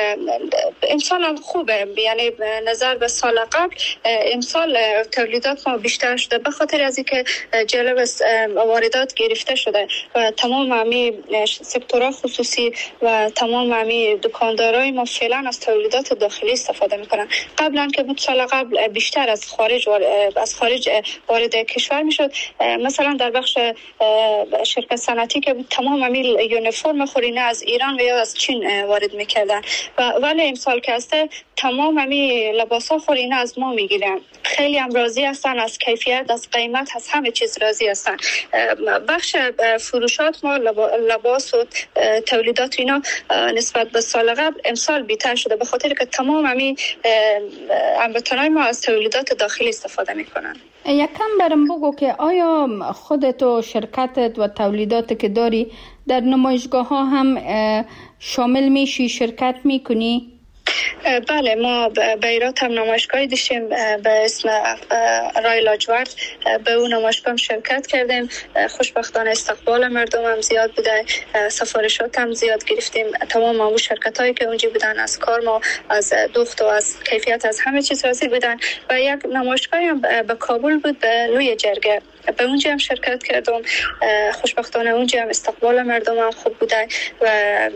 Speaker 11: امسال هم خوبه، یعنی نظر به سال قبل امسال تولیدات ما بیشتر شده به خاطر از اینکه جلب واردات گرفته شده و تمام همی سکتورها خصوصی و تمام همی دکاندارای ما فعلا از تولیدات داخلی استفاده میکنن. قبلا که بود سال قبل بیشتر از خارج از خارج وارد کشور میشد. مثلا در بخش شرکت صنعتی که بود تمام همی یونیفرم خورینه از ایران و یا از چین وارد میکردن و ولی امسال که هسته تمام همی لباسا خورینه از ما میگیرن. خیلی هم راضی هستن از کیفیت، از قیمت، از همه چیز راضی هستن. بخش فروشات ما لباس و تولیدات اینا نسبت به سال قبل امسال بیشتر شده به خاطر که تمام همین هموطنای ما از تولیدات داخلی استفاده میکنن.
Speaker 10: یکم برام بگو که آیا خودت و شرکتت و تولیدات که داری در نمایشگاه ها هم شامل میشی، شرکت میکنی؟
Speaker 11: بله، ما به ایرات هم نمایشگاهی داشتیم به اسم رای لاجورد، به اون نمایشگاه شرکت کردیم. خوشبختانه استقبال مردم هم زیاد بوده، سفارشات هم زیاد گرفتیم. تمام اون شرکت هایی که اونجا بودن از کار ما، از دوخت و از کیفیت، از همه چیز راضی بودن. و یک نمایشگاهی هم به کابل بود به لوی جرگه، به اونجا هم شرکت کردم. خوشبختانه اونجا هم استقبال مردم هم خوب بوده و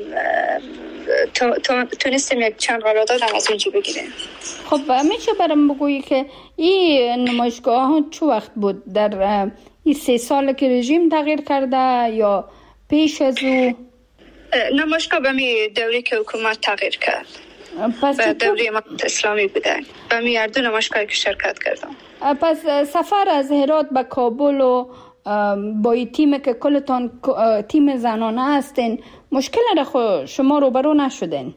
Speaker 11: تونستیم یک چند قرارداد هم از اونجا بگیریم.
Speaker 10: خب میشه برام بگویی که این نمایشگاه ها چه وقت بود؟ در این سه سال که رژیم تغییر کرده یا پیش از او؟
Speaker 11: نمایشگاه به می دوری که حکومت تغییر کرد، به دوری امارت اسلامی بوده. به می هر دو نمایشگاهی که شرکت کردم.
Speaker 10: پس سفر از هرات به کابل و با این تیم که کلتان تیم زنانه هستین، مشکل را شما روبرو نشدین؟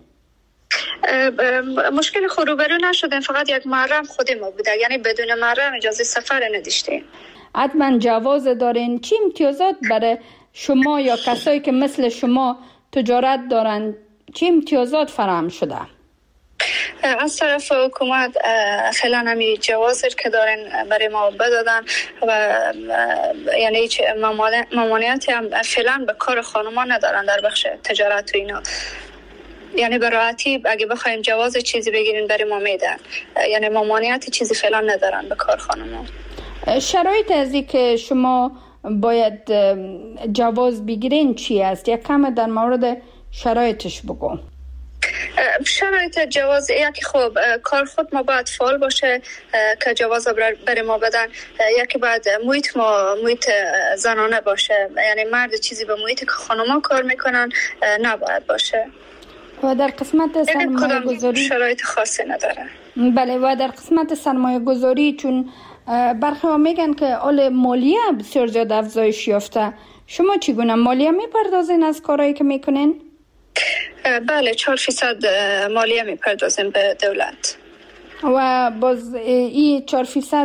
Speaker 11: مشکل خود روبرو نشدین، فقط یک محرم خود ما بوده، یعنی بدون محرم اجازه سفر نداشتیم.
Speaker 10: حتما جواز دارین. چی امتیازات برای شما یا کسایی که مثل شما تجارت دارن، چی امتیازات فراهم شده؟
Speaker 11: از طرف حکومت فعلا همی جوازی که دارن برای ما بدادن و یعنی هیچ ممانعتی هم فعلا به کار خانما ندارن در بخش تجارت و اینا. یعنی به راحتی اگه بخوایم جواز چیزی بگیرین برای ما میدن، یعنی ممانعتی چیزی فعلا ندارن به کار خانما.
Speaker 10: شرایط از این که شما باید جواز بگیرین چی است؟ یک کم در مورد شرایطش بگو.
Speaker 11: شرایط جواز یکی خوب کار خود ما باید فعال باشه که جواز برای ما بدن. یکی باید محیط ما محیط زنانه باشه، یعنی مرد چیزی به محیط که خانوما کار میکنن نباید باشه.
Speaker 10: و در قسمت سرمایه گذاری
Speaker 11: شرایط خاصی نداره.
Speaker 10: بله، و در قسمت سرمایه گذاری چون برخی ها میگن که اول مالیه بسیار زیاد افزایش یافته. شما چگونه مالیه میپردازین از کارهایی که میکنین؟
Speaker 11: بله، چهار فیصد مالیه میپردازیم به دولت.
Speaker 10: و باز این چهار فیصد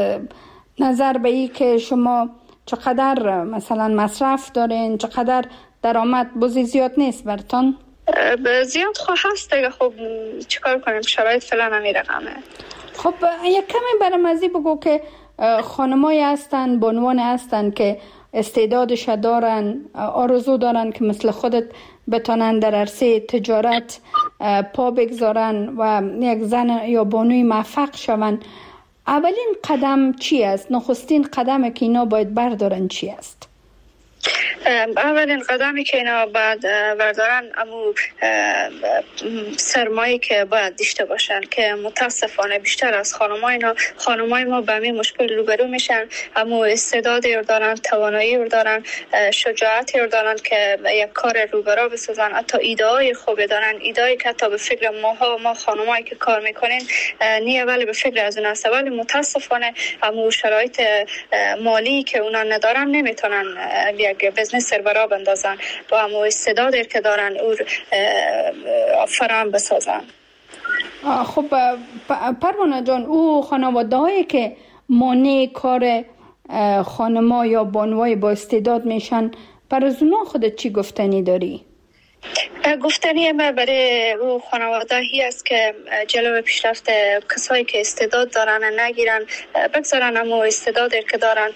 Speaker 10: نظر به این که شما چقدر مثلا مصرف دارین، چقدر درآمد، بازی زیاد نیست برتان؟
Speaker 11: زیاد خب هست دیگه. خب چیکار کنیم، شرایط فعلا همین رقمه.
Speaker 10: خب یک کمی برام ازی بگو که خانمایی هستن، بانوان هستن که استعدادش دارن، آرزو دارن که مثل خودت بتونن در عرصه تجارت پا بگذارن و یک زن یا بانوی موفق شون. اولین قدم چی است؟ نخستین قدمی که اینا باید بردارن چی است؟
Speaker 11: اولین قدمی که اینا باید بردارن امو سرمایه که باید داشته باشن که متاسفانه بیشتر از خانمای اینا خانمای ما به همین مشکل روبرو میشن. امو استعدادی رو دارن، توانایی رو دارن، شجاعتی رو دارن که یک کار روبرو بسازن. حتی ایده‌های خوبی دارن، ایده‌ای که حتی به فکر ماها ما خانمایی که کار میکنین نیه ولی به فکر از اون است، ولی متاسفانه امو شرایط مالی که اونا ندارن نمیتونن یک بزنس سربرا بندازن با همو استعدادی که دارن او فرام بسازن.
Speaker 10: خب پروانه جان، او خانواده هایی که مانع کار خانما یا بانوای با استعداد میشن، پر از اونا خودت چی گفتنی داری؟
Speaker 11: گفتنی ما برای او خانواده هی است که جلو پیشرفت کسایی که استعداد دارن نگیرن، بگذارن اما استعدادی که دارن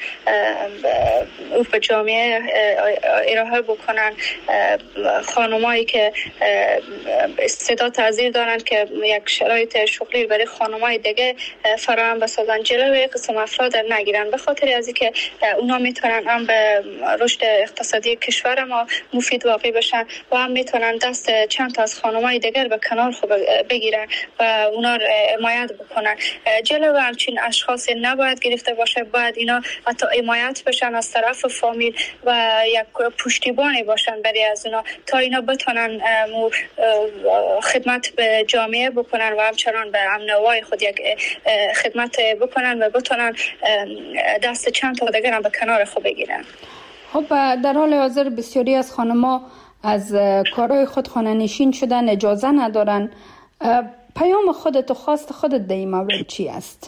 Speaker 11: او به جامعه ارائه بکنن. خانمایی که استعداد تحضیر دارن که یک شرایط شغلی برای خانمای دیگه فراهم بسازن، جلوی قسم افراد نگیرن، به خاطر از اینکه اونا میتونن هم به رشد اقتصادی کشور ما مفید واقع بشن و هم میتونن دست چند تا از خانمای دیگر به کنار خوب بگیرن و اونا رو حمایت بکنن. جلو همچین اشخاص نباید گرفته باشه، باید اینا حتی حمایت بشن از طرف فامیل و یک پشتیبانی باشن برای از اونا تا اینا بتونن خدمت به جامعه بکنن و همچنان به امنوای خود یک خدمت بکنن و بتونن دست چند تا دیگر هم به کنار خوب بگیرن.
Speaker 10: خب در حال حاضر بسیاری از خانم‌ها از کارهای خود خانه نشین شدن، اجازه ندارن. پیام خودت و خواست خودت در این مورد چی است؟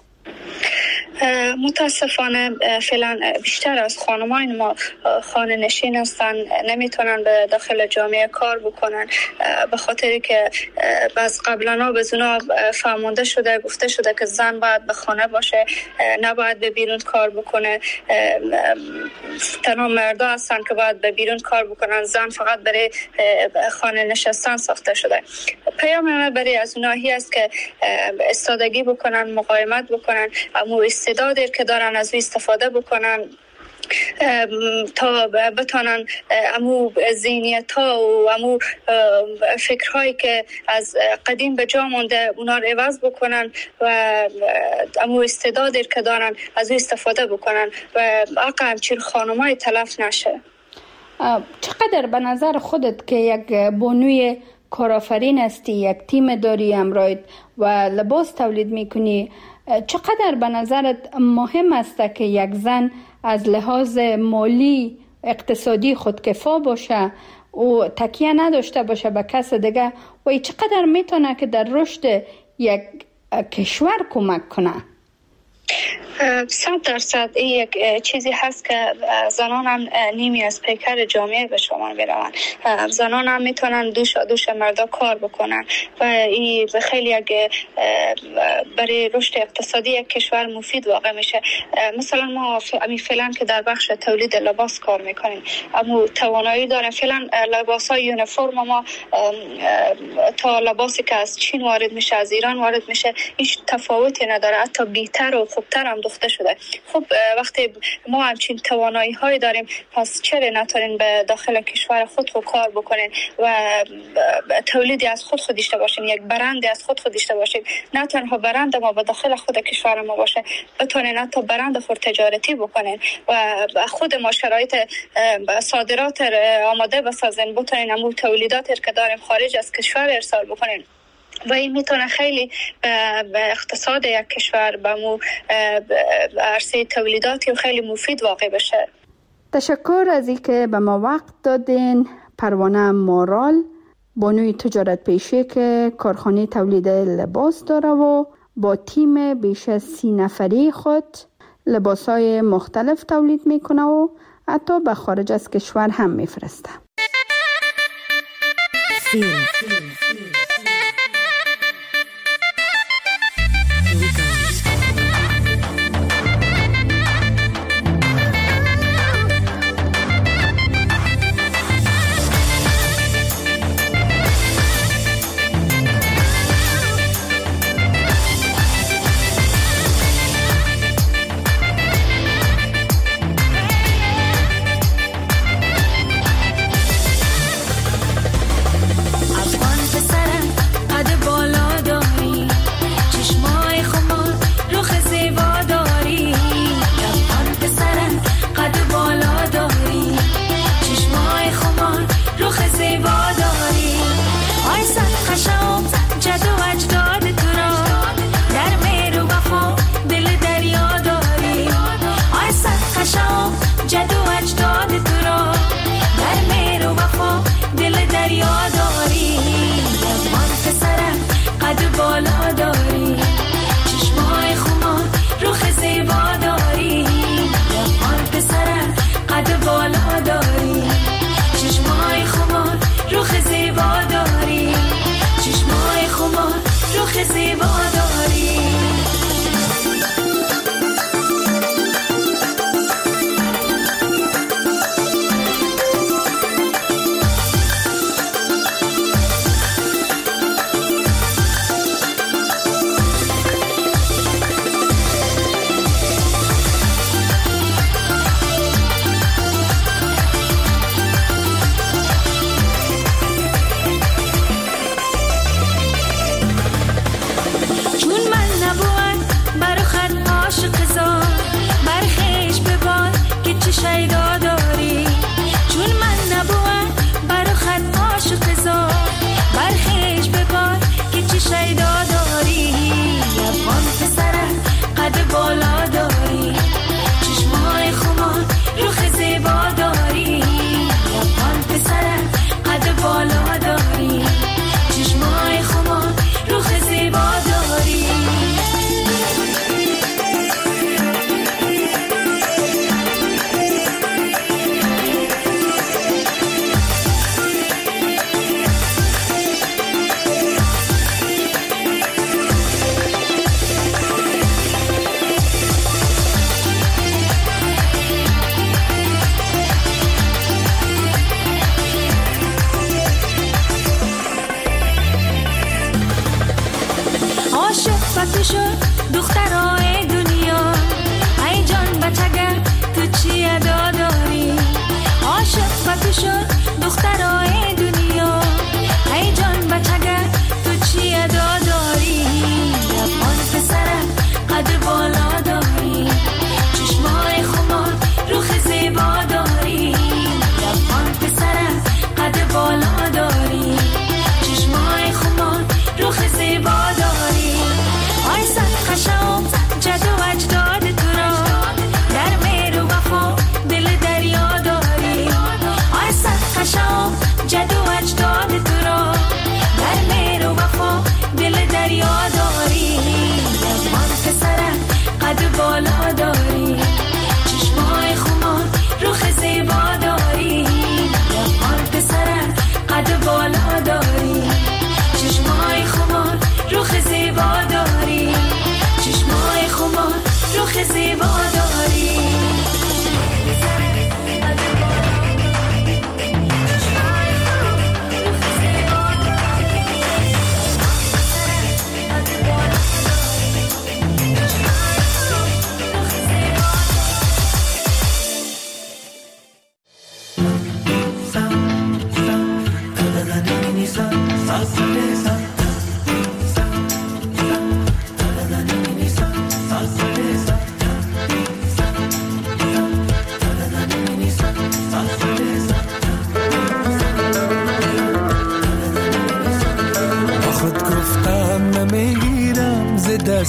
Speaker 11: متاسفانه فعلا بیشتر از خانمای ما خانه نشین هستن، نمیتونن به داخل جامعه کار بکنن به خاطری که باز قبلا به زنا فهمونده شده، گفته شده که زن باید به خانه باشه، نباید به بیرون کار بکنه. تنها مردا هستن که باید به بیرون کار بکنن، زن فقط برای خانه نشستن ساخته شده. پیام من برای از اونایی است که استادگی بکنن، مقاومت بکنن، اما استعدادی که دارن از او استفاده بکنن تا بتونن امو ذهنیت ها و امو فکرهایی که از قدیم به جا مونده اونا رو عوض بکنن و امو استعدادی که دارن از او استفاده بکنن و حق همچین خانمای تلف نشه.
Speaker 10: چقدر به نظر خودت که یک بانوی کارآفرین هستی، یک تیم داری همراهت و لباس تولید میکنی، چقدر به نظرت مهم است که یک زن از لحاظ مالی اقتصادی خودکفا باشه و تکیه نداشته باشه به کس دیگه و چقدر میتونه که در رشد یک کشور کمک کنه؟
Speaker 11: صد درصد این یک چیزی هست که زنان هم نیمی از پیکر جامعه به شما میروند. زنان هم میتونن دوش دوش مردا کار بکنن و این خیلی یک برای رشد اقتصادی یک کشور مفید واقع میشه. مثلا ما امی فعلا که در بخش تولید لباس کار میکنیم، اما توانایی داریم. فعلا لباس های یونیفرم ما تا لباسی که از چین وارد میشه، از ایران وارد میشه، هیچ تفاوتی نداره، حتی بی‌تر و خوبتر هم دخته شده. خب وقتی ما همچین توانایی های داریم، پس چرا نتونین به داخل کشور خود رو کار بکنین و تولیدی از خود خود داشته باشین، یک برندی از خود خود داشته باشین. نه تنها برند ما به داخل خود کشور ما باشه، بتونین حتی برند خود تجارتی بکنین و خود ما شرایط صادرات آماده بسازین، بتونین همون تولیدات که داریم خارج از کشور ارسال بکنین. و این میتونه خیلی به اقتصاد یک کشور به مو عرصه تولیداتی خیلی مفید واقع بشه.
Speaker 10: تشکر از اینکه به ما وقت دادین. پروانه مارال، بانوی تجارت پیشه که کارخانه تولید لباس داره و با تیم بیش از سی نفری خود لباسای مختلف تولید میکنه و حتی به خارج از کشور هم میفرسته.
Speaker 12: افغان پسرم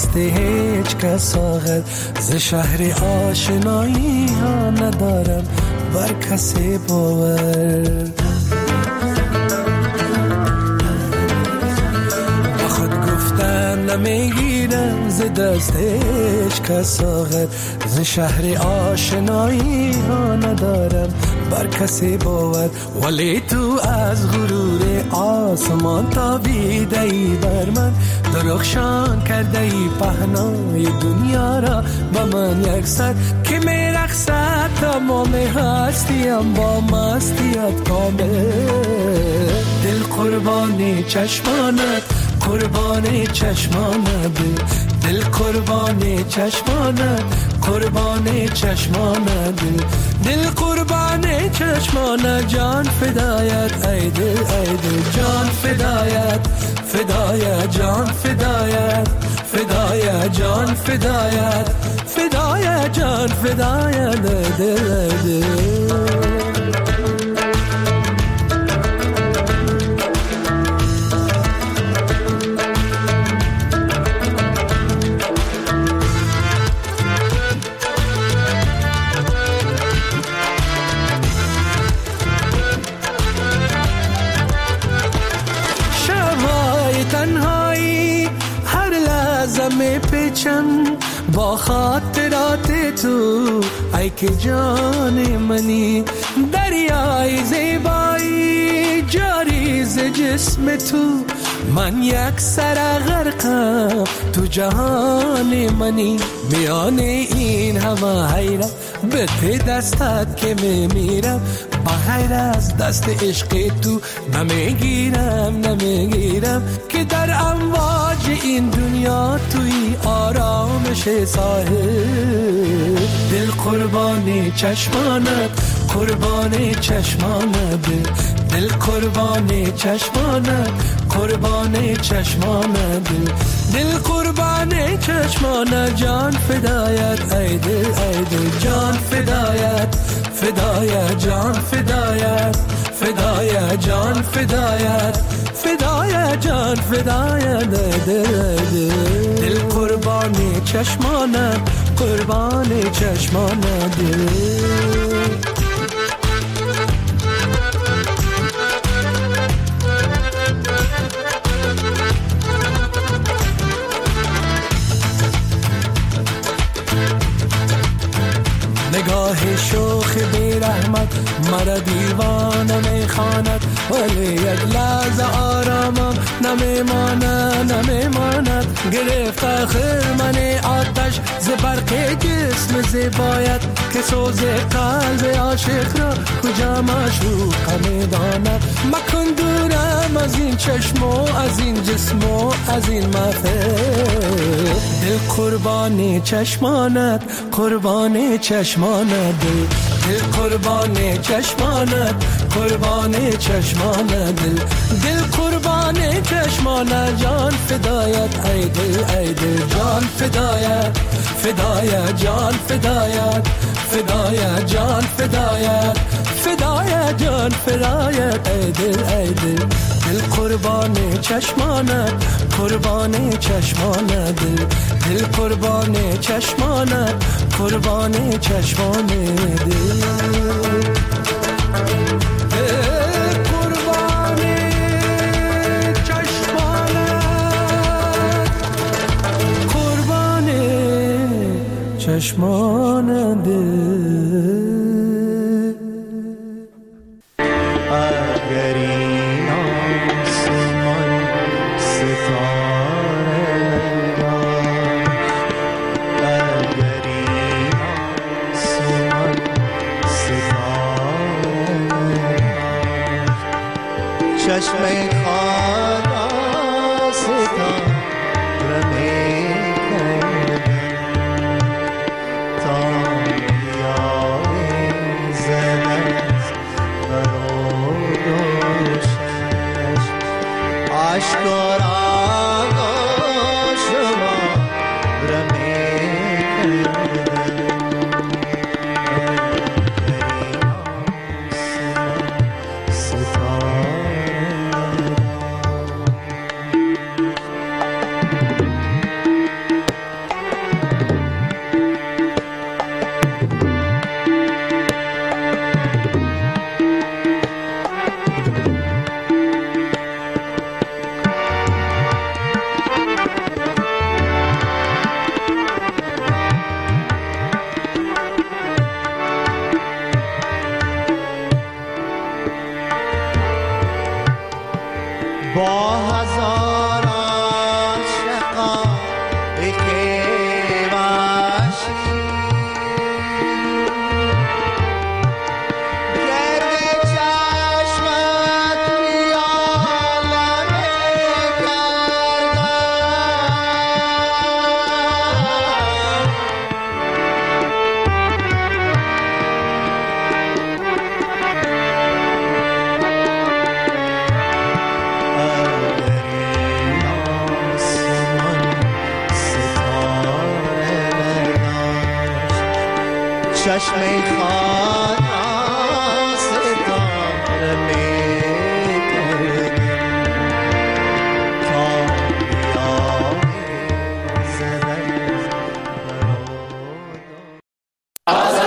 Speaker 12: دست هیچ کس آغد ز شهر آشنایی ها ندارم بر کسی باور با خود گفتن نمیگیرم ز دست هیچ کس آغد ز شهر آشنایی ها ندارم بر کسی باور ولی تو از غرور آسمان تابیده ای بر من درخشان کرده ای پهنای دنیا را با من یک سر که می رقصد تمام هستیم با مستیت کامل دل قربانی چشمانت قربانی چشمانت دل قربانی چشمانت قربانی چشمانت دل قربانی چشمانت جان فدایت ای دل ای دل جان فدایت فدایت جان فدایت فدایت جان فدایت فدایت جان فدایت دل دل با خاطرات تو ای که جان منی دریای زیبایی جاری ز جسم تو من یک سر غرقم تو جهان منی میان این همه حیرت به ته دستت که میمیرم بغیر از دست عشق تو نمیگیرم نمیگیرم که در امواج این دنیا توی آرامش ساحل دل قربانی چشمانت قربانی چشمانت دل قربانی چشمانت قربانی چشمانت دل قربانی چشمانت جان فدایت ای دل ای دل جان فدایت فدایت جان فدایت فدایت جان فدایت فدایت جان فدایت دل دل دل قربانی چشمانت قربانی چشمانت دل نگاه شوخ بی رحمت مرا دیوانه میخواند ولی یک لحظه آرامم نمیماند نمیماند گرفت آخر من آتش ز برق جسم زیبایت که سوز قلب عاشق را کجا معشوق میداند مکن دورم از این چشم و از این جسم و از این محفل دل قربانی چشمانت قربانی چشمانت دل قربانی چشمانت قربانی چشمانت دل دل قربانی چشمانت جان فدایت ای دل ای دل جان فدایت فدایت جان فدایت فدایت جان فدایت فدایت جان فدایت ای دل ای دل دل قربانی چشمانت قربانی چشمانت دل دل قربانی چشمانت قربانی چشمانت دل چشمان دل
Speaker 13: اگر این آسمان ستاره اگر این آسمان ستاره چشم خانا ستاره میکنه چشم خاطر